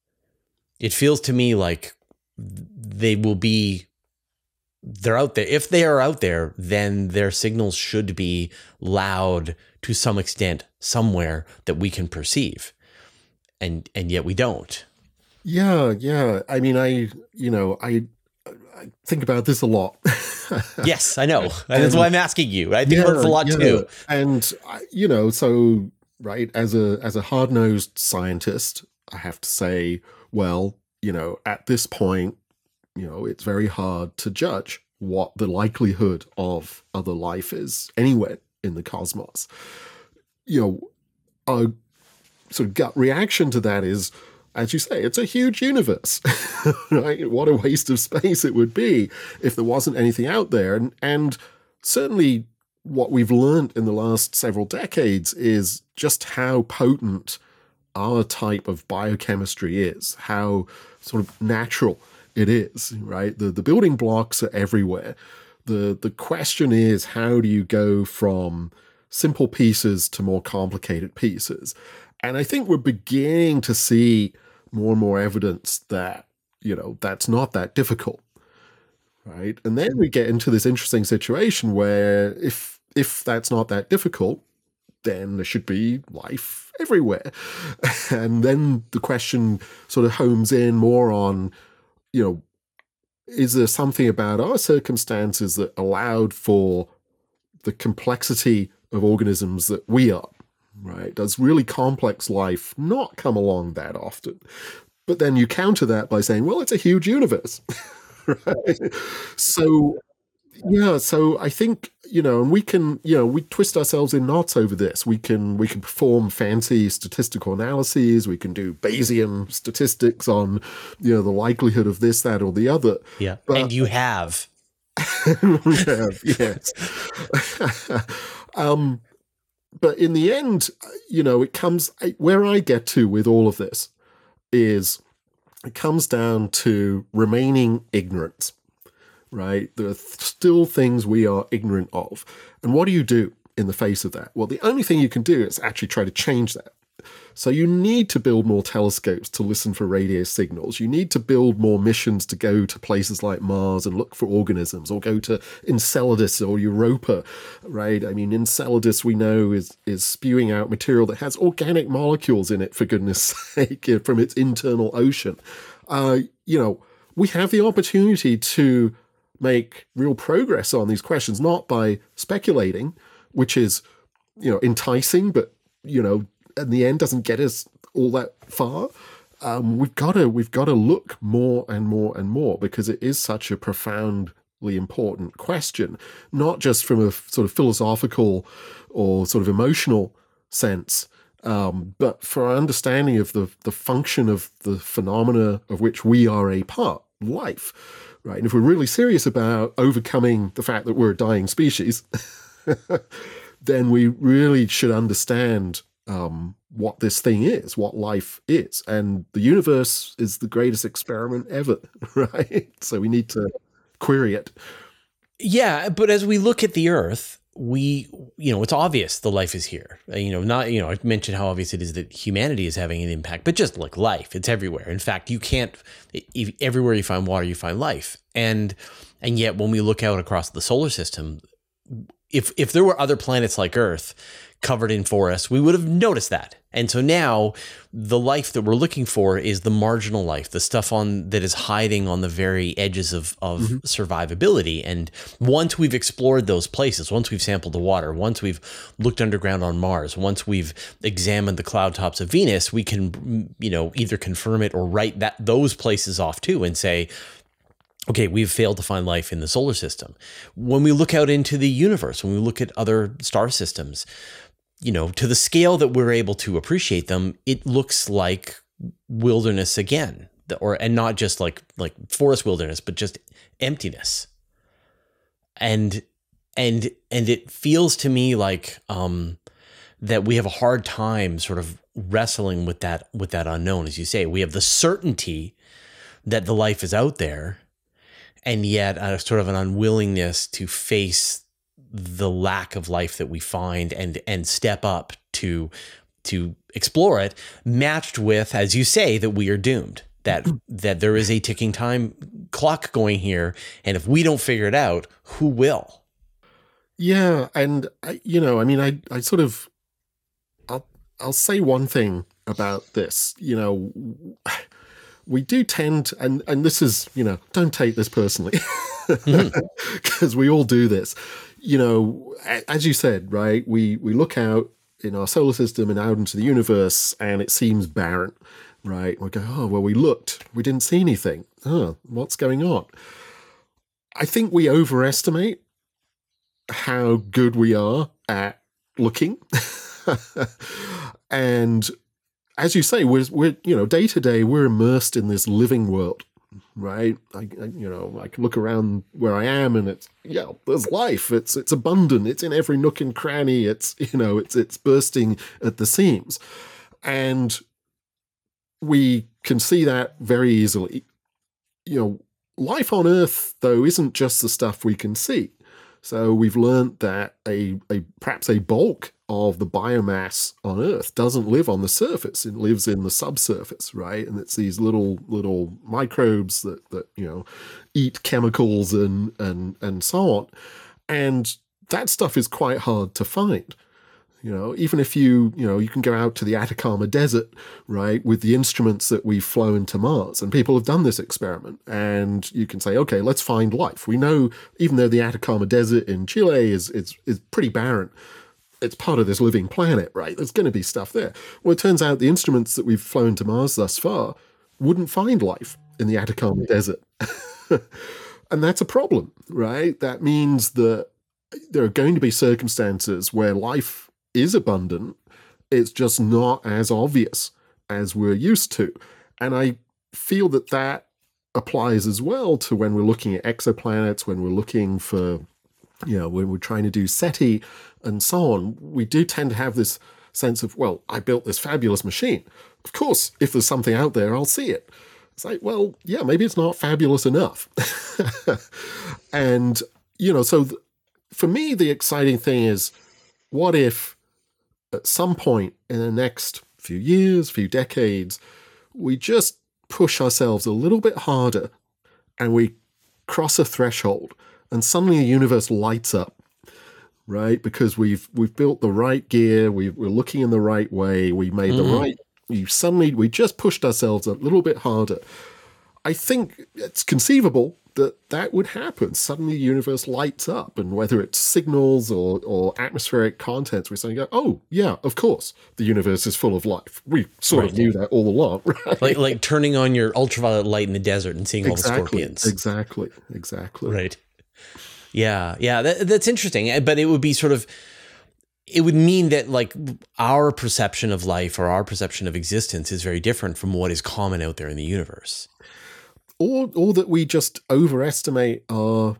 Speaker 1: It feels to me like they will be they're out there. If they are out there, then their signals should be loud to some extent somewhere that we can perceive. And and yet we don't.
Speaker 2: Yeah, yeah. I mean, I, you know, I, I think about this a lot.
Speaker 1: Yes, I know. And that's why I'm asking you. I think
Speaker 2: yeah,
Speaker 1: about this a lot
Speaker 2: yeah.
Speaker 1: too.
Speaker 2: And, you know, so, right, as a as a hard-nosed scientist, I have to say, well, you know, at this point, you know, it's very hard to judge what the likelihood of other life is anywhere in the cosmos. You know, our sort of gut reaction to that is, as you say, it's a huge universe, right? What a waste of space it would be if there wasn't anything out there. And, and certainly what we've learned in the last several decades is just how potent our type of biochemistry is, how sort of natural it is, right? The the building blocks are everywhere. The the question is, how do you go from simple pieces to more complicated pieces? And I think we're beginning to see more and more evidence that, you know, that's not that difficult, right? And then we get into this interesting situation where if if that's not that difficult, then there should be life everywhere. And then the question sort of homes in more on, you know, is there something about our circumstances that allowed for the complexity of organisms that we are, right? Does really complex life not come along that often? But then you counter that by saying, well, it's a huge universe, right? So, yeah, so I think, you know, and we can, you know, we twist ourselves in knots over this. We can we can perform fancy statistical analyses. We can do Bayesian statistics on, you know, the likelihood of this, that, or the other.
Speaker 1: Yeah,
Speaker 2: but,
Speaker 1: and you have.
Speaker 2: we have, yes. um, but in the end, you know, it comes where I get to with all of this is it comes down to remaining ignorant. Right? There are th- still things we are ignorant of. And what do you do in the face of that? Well, the only thing you can do is actually try to change that. So you need to build more telescopes to listen for radio signals. You need to build more missions to go to places like Mars and look for organisms, or go to Enceladus or Europa, right? I mean, Enceladus, we know, is is spewing out material that has organic molecules in it, for goodness sake, from its internal ocean. Uh, you know, we have the opportunity to make real progress on these questions, not by speculating, which is, you know, enticing, but, you know, in the end doesn't get us all that far. Um, we've got to we've got to look more and more and more, because it is such a profoundly important question, not just from a sort of philosophical or sort of emotional sense, um, but for our understanding of the the function of the phenomena of which we are a part, life, right? And if we're really serious about overcoming the fact that we're a dying species, then we really should understand um, what this thing is, what life is. And the universe is the greatest experiment ever, right? So we need to query it.
Speaker 1: Yeah, but as we look at the Earth, we, you know, it's obvious the life is here. You know, not, you know, I've mentioned how obvious it is that humanity is having an impact, but just like life, it's everywhere. In fact, you can't, if, everywhere you find water, you find life. And, and yet when we look out across the solar system, if, if there were other planets like Earth covered in forests, we would have noticed that. And so now the life that we're looking for is the marginal life, the stuff on that is hiding on the very edges of, of mm-hmm. survivability. And once we've explored those places, once we've sampled the water, once we've looked underground on Mars, once we've examined the cloud tops of Venus, we can, you know, either confirm it or write that those places off too and say, okay, we've failed to find life in the solar system. When we look out into the universe, when we look at other star systems, you know, to the scale that we're able to appreciate them, it looks like wilderness again, or and not just like like forest wilderness, but just emptiness. And and and it feels to me like um, that we have a hard time sort of wrestling with that with that unknown, as you say. We have the certainty that the life is out there, and yet a sort of an unwillingness to face the lack of life that we find and and step up to to explore it, matched with, as you say, that we are doomed, that that there is a ticking time clock going here, and if we don't figure it out, who will?
Speaker 2: Yeah, and I, you know, I mean, I I sort of I'll I'll say one thing about this. You know, we do tend, and and this is, you know, don't take this personally, because mm-hmm. we all do this. You know, as you said, right, we, we look out in our solar system and out into the universe, and it seems barren, right? We go, oh, well, we looked, we didn't see anything. Oh, what's going on? I think we overestimate how good we are at looking. And as you say, we're, we're, you know, day to day, we're immersed in this living world. Right, I, I, you know, I can look around where I am, and it's, yeah, there's life. It's it's abundant. It's in every nook and cranny. It's, you know, it's it's bursting at the seams, and we can see that very easily. You know, life on Earth, though, isn't just the stuff we can see. So we've learned that a a perhaps a bulk of the biomass on Earth doesn't live on the surface. It lives in the subsurface, right? And it's these little little microbes that that you know eat chemicals and and and so on. And that stuff is quite hard to find. You know, even if you, you know, you can go out to the Atacama Desert, right, with the instruments that we've flown to Mars, and people have done this experiment, and you can say, okay, let's find life. We know, even though the Atacama Desert in Chile is is is pretty barren, it's part of this living planet, right? There's going to be stuff there. Well, it turns out the instruments that we've flown to Mars thus far wouldn't find life in the Atacama Desert. And that's a problem, right? That means that there are going to be circumstances where life is abundant. It's just not as obvious as we're used to. And I feel that that applies as well to when we're looking at exoplanets, when we're looking for, you know, when we're trying to do SETI and so on. We do tend to have this sense of, well, I built this fabulous machine. Of course, if there's something out there, I'll see it. It's like, well, yeah, maybe it's not fabulous enough. And, you know, so th- for me, the exciting thing is, what if at some point in the next few years, few decades, we just push ourselves a little bit harder and we cross a threshold and suddenly the universe lights up, right? Because we've we've built the right gear, we, we're looking in the right way, we made mm-hmm. the right, we suddenly, we just pushed ourselves a little bit harder. I think it's conceivable that that would happen. Suddenly the universe lights up, and whether it's signals or, or atmospheric contents, we suddenly go, oh, yeah, of course, the universe is full of life. We sort
Speaker 1: right.
Speaker 2: of knew that all along, right?
Speaker 1: Like, like turning on your ultraviolet light in the desert and seeing
Speaker 2: exactly,
Speaker 1: all the scorpions.
Speaker 2: Exactly, exactly.
Speaker 1: Right. Yeah, yeah, that, that's interesting. But it would be sort of, it would mean that like our perception of life or our perception of existence is very different from what is common out there in the universe.
Speaker 2: Or, or that we just overestimate our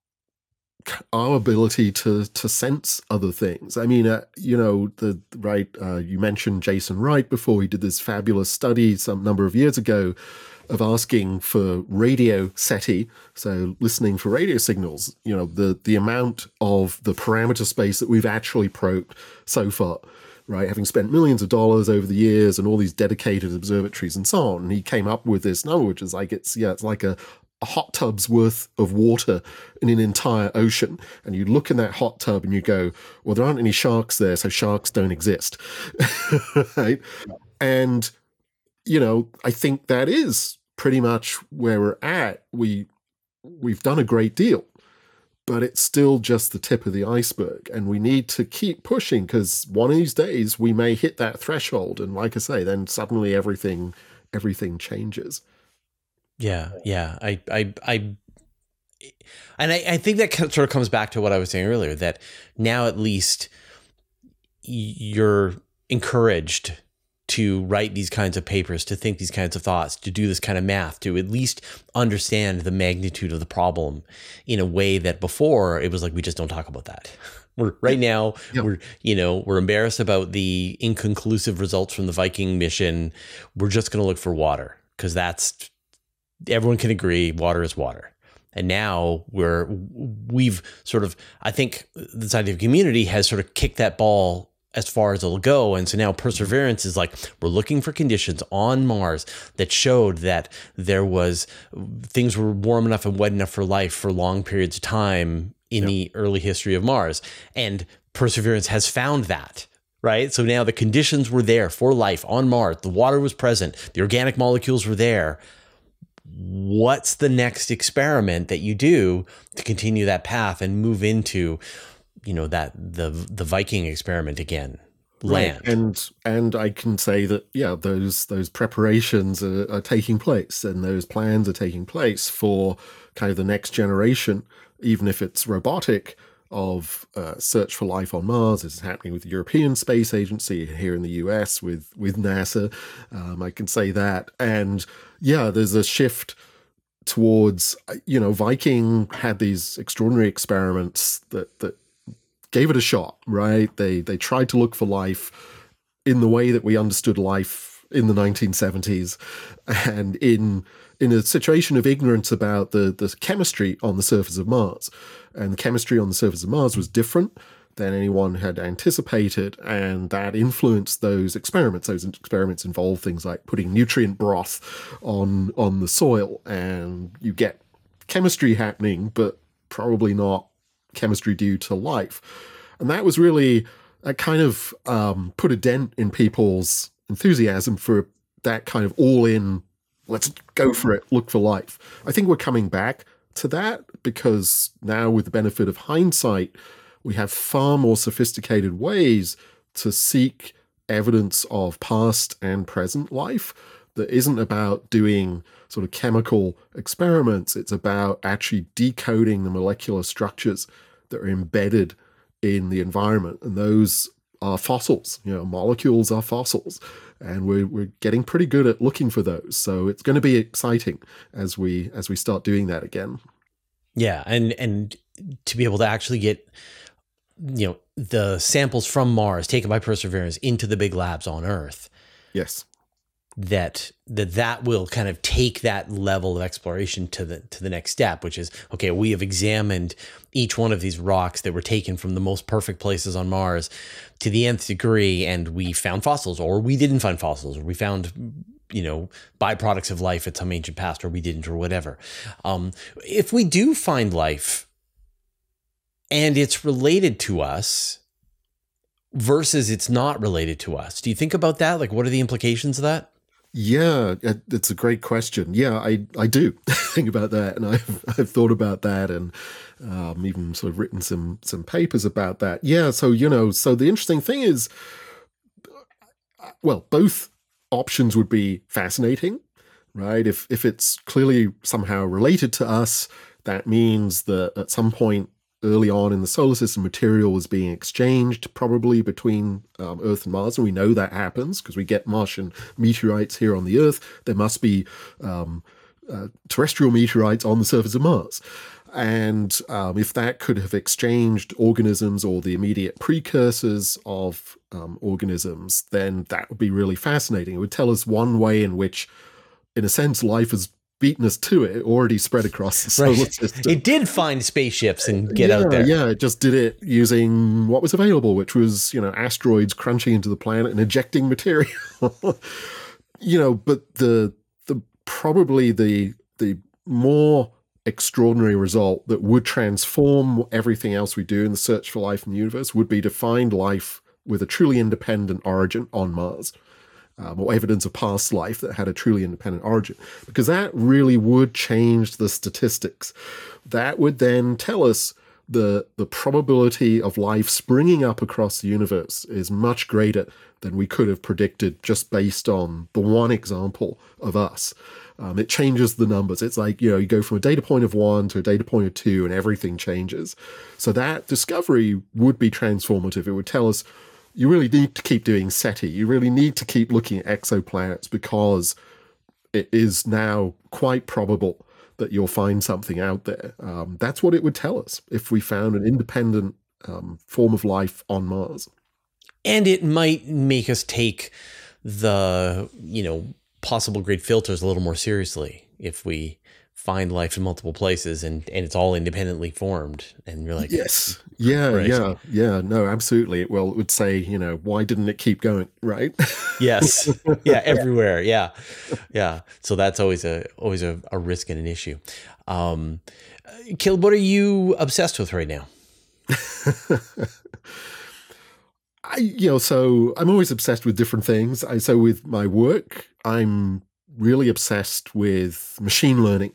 Speaker 2: our ability to to sense other things. I mean, uh, you know, the right. Uh, you mentioned Jason Wright before. He did this fabulous study some number of years ago of asking for radio SETI, so listening for radio signals. You know, the the amount of the parameter space that we've actually probed so far. Right, having spent millions of dollars over the years and all these dedicated observatories and so on, and he came up with this number, which is like it's yeah, it's like a, a hot tub's worth of water in an entire ocean. And you look in that hot tub and you go, well, there aren't any sharks there, so sharks don't exist, right? And you know, I think that is pretty much where we're at. We we've done a great deal. But it's still just the tip of the iceberg, and we need to keep pushing because one of these days we may hit that threshold, and like I say, then suddenly everything everything changes.
Speaker 1: Yeah, yeah, I, I, I, and I, I think that sort of comes back to what I was saying earlier. That now at least you're encouraged to write these kinds of papers, to think these kinds of thoughts, to do this kind of math, to at least understand the magnitude of the problem in a way that before it was like, we just don't talk about that. We're right now, yep. we're, you know, we're embarrassed about the inconclusive results from the Viking mission. We're just going to look for water because that's, everyone can agree water is water. And now we're, we've sort of, I think the scientific community has sort of kicked that ball as far as it'll go. And so now Perseverance is like, we're looking for conditions on Mars that showed that there was, things were warm enough and wet enough for life for long periods of time in yep. the early history of Mars. And Perseverance has found that, right? So now the conditions were there for life on Mars. The water was present. The organic molecules were there. What's the next experiment that you do to continue that path and move into, you know, that the the Viking experiment again, land.
Speaker 2: Right. And and I can say that, yeah, those those preparations are, are taking place, and those plans are taking place for kind of the next generation, even if it's robotic, of uh, search for life on Mars. This is happening with the European Space Agency, here in the U S with, with NASA. Um, I can say that. And yeah, there's a shift towards, you know, Viking had these extraordinary experiments that that gave it a shot, right? They they tried to look for life in the way that we understood life in the nineteen seventies, and in in a situation of ignorance about the, the chemistry on the surface of Mars. And the chemistry on the surface of Mars was different than anyone had anticipated, and that influenced those experiments. Those experiments involved things like putting nutrient broth on on the soil, and you get chemistry happening, but probably not chemistry due to life. And that was really, that kind of um, put a dent in people's enthusiasm for that kind of all-in, let's go for it, look for life. I think we're coming back to that because now, with the benefit of hindsight, we have far more sophisticated ways to seek evidence of past and present life that isn't about doing sort of chemical experiments. It's about actually decoding the molecular structures that are embedded in the environment. And those are fossils, you know, molecules are fossils. And we're, we're getting pretty good at looking for those. So it's going to be exciting as we as we start doing that again.
Speaker 1: Yeah. And, and to be able to actually get, you know, the samples from Mars taken by Perseverance into the big labs on Earth.
Speaker 2: Yes.
Speaker 1: that that that will kind of take that level of exploration to the to the next step, which is, okay, we have examined each one of these rocks that were taken from the most perfect places on Mars to the nth degree, and we found fossils, or we didn't find fossils, or we found, you know, byproducts of life at some ancient past, or we didn't, or whatever. Um, if we do find life and it's related to us versus it's not related to us, do you think about that? Like, what are the implications of that?
Speaker 2: Yeah, it's a great question. Yeah, I, I do think about that, and I've I've thought about that, and um, even sort of written some some papers about that. Yeah, so you know, so the interesting thing is, well, both options would be fascinating, right? If if it's clearly somehow related to us, that means that at some point early on in the solar system, material was being exchanged probably between um, Earth and Mars, and we know that happens because we get Martian meteorites here on the Earth. There must be um, uh, terrestrial meteorites on the surface of Mars. And um, if that could have exchanged organisms or the immediate precursors of um, organisms, then that would be really fascinating. It would tell us one way in which, in a sense, life is beaten us to it, already spread across the solar
Speaker 1: right.
Speaker 2: system.
Speaker 1: It did find spaceships and get
Speaker 2: yeah,
Speaker 1: out there.
Speaker 2: Yeah, it just did it using what was available, which was, you know, asteroids crunching into the planet and ejecting material. you know, but the the probably the the more extraordinary result that would transform everything else we do in the search for life in the universe would be to find life with a truly independent origin on Mars. Um, or evidence of past life that had a truly independent origin, because that really would change the statistics. That would then tell us the the probability of life springing up across the universe is much greater than we could have predicted just based on the one example of us. Um, it changes the numbers. It's like, you know, you go from a data point of one to a data point of two and everything changes. So that discovery would be transformative. It would tell us, you really need to keep doing SETI. You really need to keep looking at exoplanets because it is now quite probable that you'll find something out there. Um, that's what it would tell us if we found an independent um, form of life on Mars.
Speaker 1: And it might make us take the, you know, possible great filters a little more seriously if we find life in multiple places and, and it's all independently formed. And you're like,
Speaker 2: yes, yeah, right. yeah, yeah, no, absolutely. Well, it would say, you know, why didn't it keep going, right?
Speaker 1: yes, yeah, everywhere, yeah, yeah. So that's always a always a, a risk and an issue. Um, Caleb, what are you obsessed with right now?
Speaker 2: I, you know, so I'm always obsessed with different things. I so with my work, I'm really obsessed with machine learning.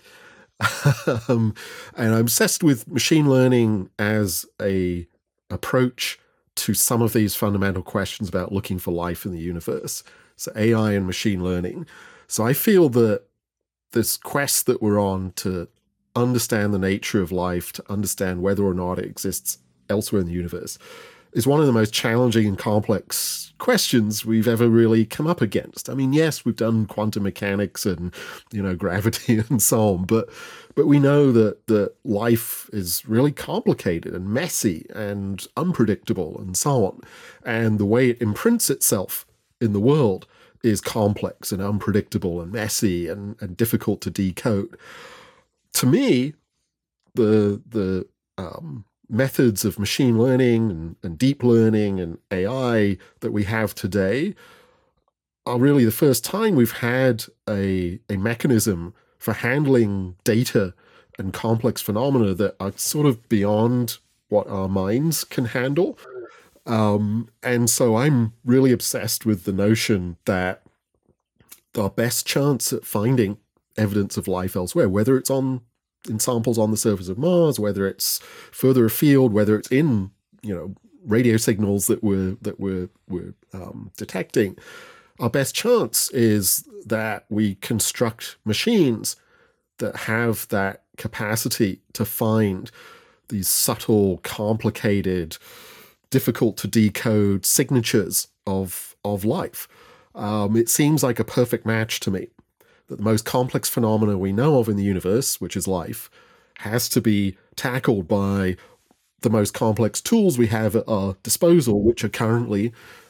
Speaker 2: um, and I'm obsessed with machine learning as a approach to some of these fundamental questions about looking for life in the universe. So A I and machine learning. So I feel that this quest that we're on to understand the nature of life, to understand whether or not it exists elsewhere in the universe, is one of the most challenging and complex questions we've ever really come up against. I mean, yes, we've done quantum mechanics and, you know, gravity and so on, but but we know that that life is really complicated and messy and unpredictable and so on. And the way it imprints itself in the world is complex and unpredictable and messy and, and difficult to decode. To me, the the um methods of machine learning and, and deep learning and A I that we have today are really the first time we've had a, a mechanism for handling data and complex phenomena that are sort of beyond what our minds can handle. Um, and so I'm really obsessed with the notion that our best chance at finding evidence of life elsewhere, whether it's on in samples on the surface of Mars, whether it's further afield, whether it's in, you know, radio signals that we're that we're we're um, detecting, our best chance is that we construct machines that have that capacity to find these subtle, complicated, difficult to decode signatures of of life. Um, it seems like a perfect match to me. That the most complex phenomena we know of in the universe, which is life, has to be tackled by the most complex tools we have at our disposal, which are currently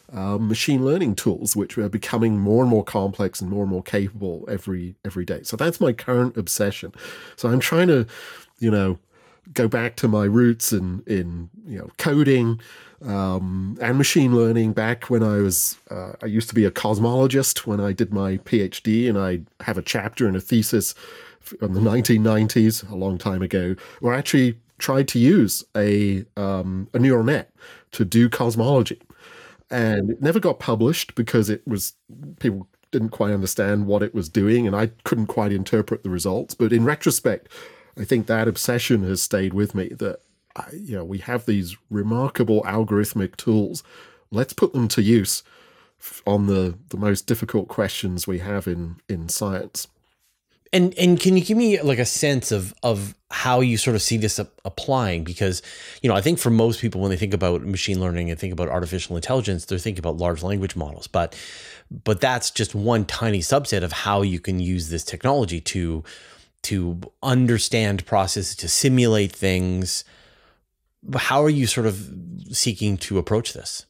Speaker 2: um, machine learning tools, which are becoming more and more complex and more and more capable every every day. So that's my current obsession. So I'm trying to, you know, go back to my roots in in you know coding um, and machine learning. Back when I was, uh, I used to be a cosmologist when I did my PhD, and I have a chapter in a thesis in the nineteen nineties, a long time ago, where I actually tried to use a um, a neural net to do cosmology. And it never got published because it was people didn't quite understand what it was doing, and I couldn't quite interpret the results. But in retrospect, I think that obsession has stayed with me. That I, you know, we have these remarkable algorithmic tools. Let's put them to use on the the most difficult questions we have in in science.
Speaker 1: And and can you give me like a sense of of how you sort of see this ap- applying? Because, you know, I think for most people, when they think about machine learning and think about artificial intelligence, they're thinking about large language models. But but that's just one tiny subset of how you can use this technology to to understand processes, to simulate things. How are you sort of seeking to approach this?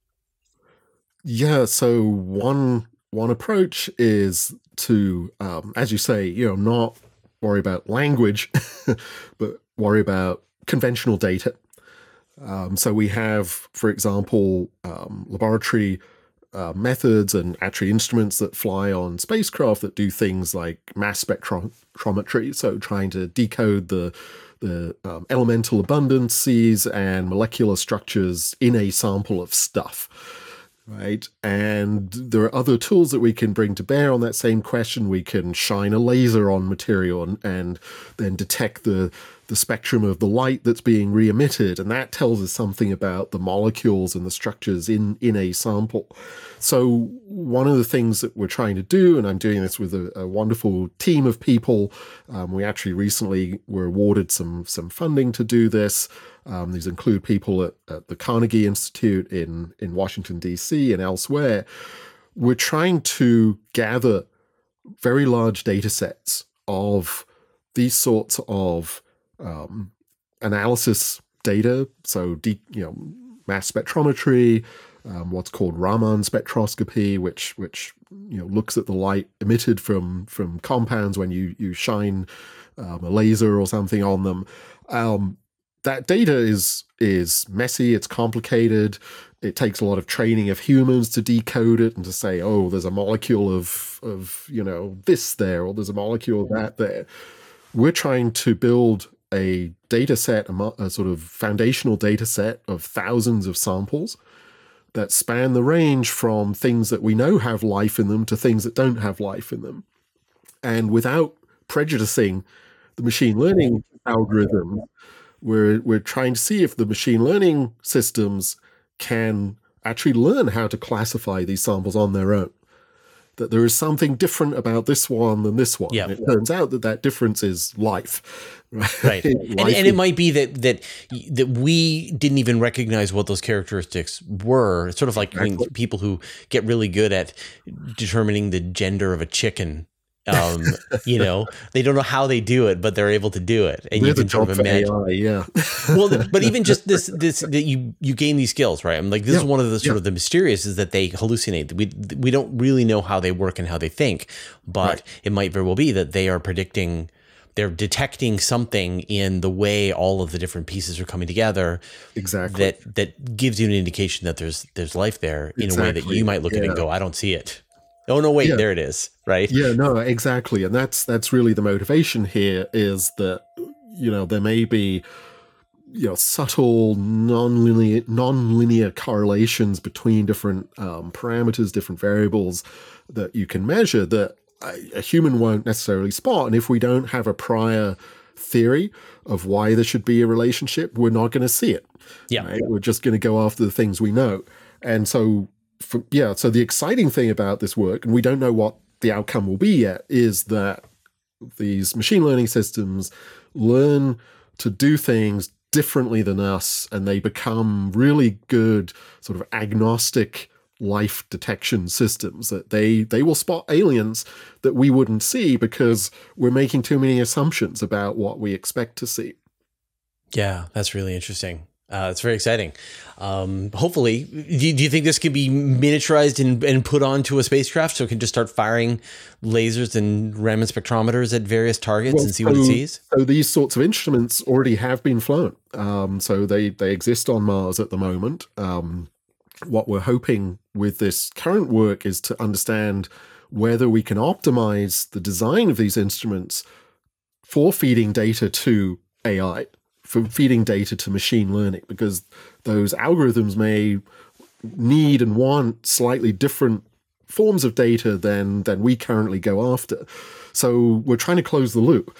Speaker 2: Yeah, so one one approach is to, um, as you say, you know, not worry about language, but worry about conventional data. Um, so we have, for example, um, laboratory uh, methods and actually instruments that fly on spacecraft that do things like mass spectrometry. So trying to decode the the um, elemental abundances and molecular structures in a sample of stuff. Right. And there are other tools that we can bring to bear on that same question. We can shine a laser on material and, and then detect the, the spectrum of the light that's being re-emitted. And that tells us something about the molecules and the structures in, in a sample. So one of the things that we're trying to do, and I'm doing this with a, a wonderful team of people, um, we actually recently were awarded some, some funding to do this. Um, these include people at, at the Carnegie Institute in, in Washington, D C and elsewhere. We're trying to gather very large data sets of these sorts of um, analysis data. So, deep, you know, mass spectrometry, um, what's called Raman spectroscopy, which which you know looks at the light emitted from from compounds when you you shine um, a laser or something on them. Um, That data is is messy, it's complicated, it takes a lot of training of humans to decode it and to say, oh, there's a molecule of, of you know, this there, or there's a molecule of that there. We're trying to build a data set, a, a sort of foundational data set of thousands of samples that span the range from things that we know have life in them to things that don't have life in them. And without prejudicing the machine learning algorithm, We're we're trying to see if the machine learning systems can actually learn how to classify these samples on their own. That there is something different about this one than this one.
Speaker 1: Yeah.
Speaker 2: And it turns out that that difference is life.
Speaker 1: Right. right. and, and it might be that that that we didn't even recognize what those characteristics were. It's sort of like
Speaker 2: Exactly.
Speaker 1: when people who get really good at determining the gender of a chicken. um, you know, they don't know how they do it, but they're able to do it. And
Speaker 2: There's
Speaker 1: you
Speaker 2: a
Speaker 1: can
Speaker 2: job
Speaker 1: sort of
Speaker 2: for
Speaker 1: imagine.
Speaker 2: A I, yeah.
Speaker 1: well, but even just this, this, that you, you gain these skills, right? I'm like, this
Speaker 2: Yeah,
Speaker 1: is one of the sort
Speaker 2: yeah.
Speaker 1: of the mysterious is that they hallucinate. We, we don't really know how they work and how they think, but
Speaker 2: Right.
Speaker 1: it might very well be that they are predicting, they're detecting something in the way all of the different pieces are coming together.
Speaker 2: Exactly.
Speaker 1: That, that gives you an indication that there's, there's life there in a way that
Speaker 2: Exactly,
Speaker 1: you might look at it and
Speaker 2: yeah.
Speaker 1: go, I don't see it. Oh no, wait,
Speaker 2: Yeah.
Speaker 1: there it is. Right.
Speaker 2: Yeah, no, exactly. And that's that's really the motivation here is that, you know, there may be, you know, subtle non-linear non-linear correlations between different um, parameters, different variables that you can measure that a, a human won't necessarily spot. And if we don't have a prior theory of why there should be a relationship, we're not going to see it.
Speaker 1: Yeah.
Speaker 2: Right? We're just going to go after the things we know. And so, for, yeah, so the exciting thing about this work, and we don't know what the outcome will be yet, is that these machine learning systems learn to do things differently than us, and they become really good sort of agnostic life detection systems that they they will spot aliens that we wouldn't see because we're making too many assumptions about what we expect to see.
Speaker 1: Yeah, that's really interesting. Uh, it's very exciting. Um, hopefully, do you, do you think this can be miniaturized and, and put onto a spacecraft so it can just start firing lasers and Raman spectrometers at various targets well, and see
Speaker 2: so,
Speaker 1: what it sees?
Speaker 2: So these sorts of instruments already have been flown. Um, so they, they exist on Mars at the moment. Um, what we're hoping with this current work is to understand whether we can optimize the design of these instruments for feeding data to A I, for feeding data to machine learning, because those algorithms may need and want slightly different forms of data than, than we currently go after. So we're trying to close the loop.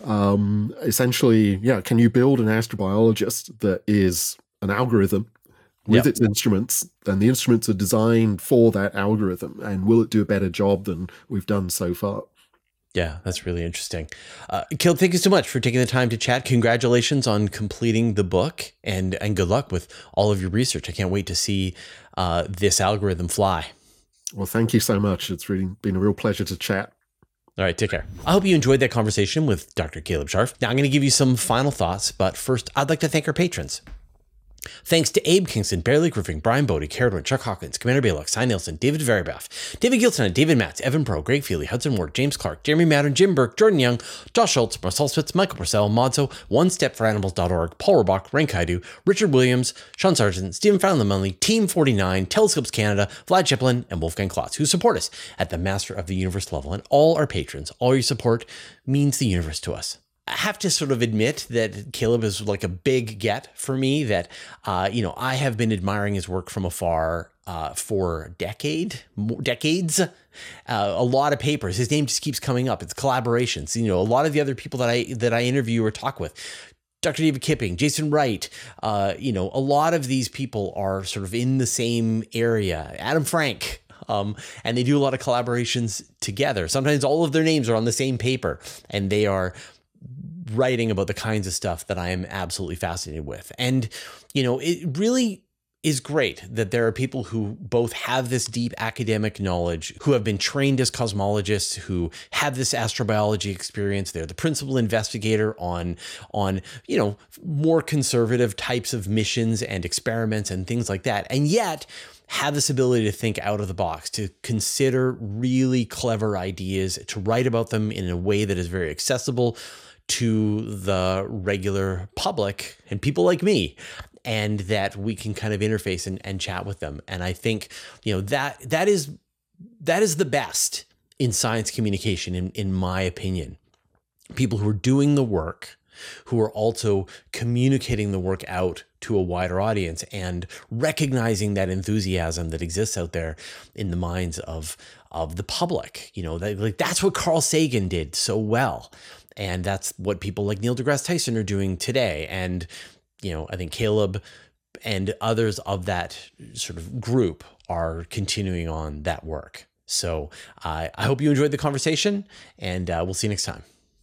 Speaker 2: Um, essentially, yeah, can you build an astrobiologist that is an algorithm with yep. its instruments, and the instruments are designed for that algorithm, and will it do a better job than we've done so far?
Speaker 1: Yeah, that's really interesting. Uh, Caleb, thank you so much for taking the time to chat. Congratulations on completing the book, and and good luck with all of your research. I can't wait to see uh, this algorithm fly.
Speaker 2: Well, thank you so much. It's really been a real pleasure to chat.
Speaker 1: All right, take care. I hope you enjoyed that conversation with Doctor Caleb Scharf. Now I'm going to give you some final thoughts, but first I'd like to thank our patrons. Thanks to Abe Kingston, Bear Lake Roofing, Brian Bodie, Caradwin, Chuck Hawkins, Commander Baylock, Cy Nielsen, David Veribaff, David Gilson, David Matz, Evan Pro, Greg Feely, Hudson Ward, James Clark, Jeremy Madden, Jim Burke, Jordan Young, Josh Schultz, Marcel Spitz, Michael Purcell, Modzo, One Step For Animals dot org, Paul Robach, Rank Haidu, Richard Williams, Sean Sargent, Stephen Fallon-Lemonley, Team forty-nine, Telescopes Canada, Vlad Chiplin, and Wolfgang Klotz, who support us at the Master of the Universe level. And all our patrons, all your support means the universe to us. I have to sort of admit that Caleb is like a big get for me, that, uh, you know, I have been admiring his work from afar uh, for a decade, more, decades, uh, a lot of papers. His name just keeps coming up. It's collaborations. You know, a lot of the other people that I, that I interview or talk with, Doctor David Kipping, Jason Wright, uh, you know, a lot of these people are sort of in the same area. Adam Frank. Um, and they do a lot of collaborations together. Sometimes all of their names are on the same paper, and they are writing about the kinds of stuff that I am absolutely fascinated with. And, you know, it really is great that there are people who both have this deep academic knowledge, who have been trained as cosmologists, who have this astrobiology experience. They're the principal investigator on, on, you know, more conservative types of missions and experiments and things like that. And yet have this ability to think out of the box, to consider really clever ideas, to write about them in a way that is very accessible to the regular public and people like me, and that we can kind of interface and, and chat with them. And I think, you know, that that is that is the best in science communication, in, in my opinion. People who are doing the work, who are also communicating the work out to a wider audience, and recognizing that enthusiasm that exists out there in the minds of of the public. You know, that, like that's what Carl Sagan did so well. And that's what people like Neil deGrasse Tyson are doing today. And, you know, I think Caleb and others of that sort of group are continuing on that work. So uh, I hope you enjoyed the conversation, and uh, we'll see you next time.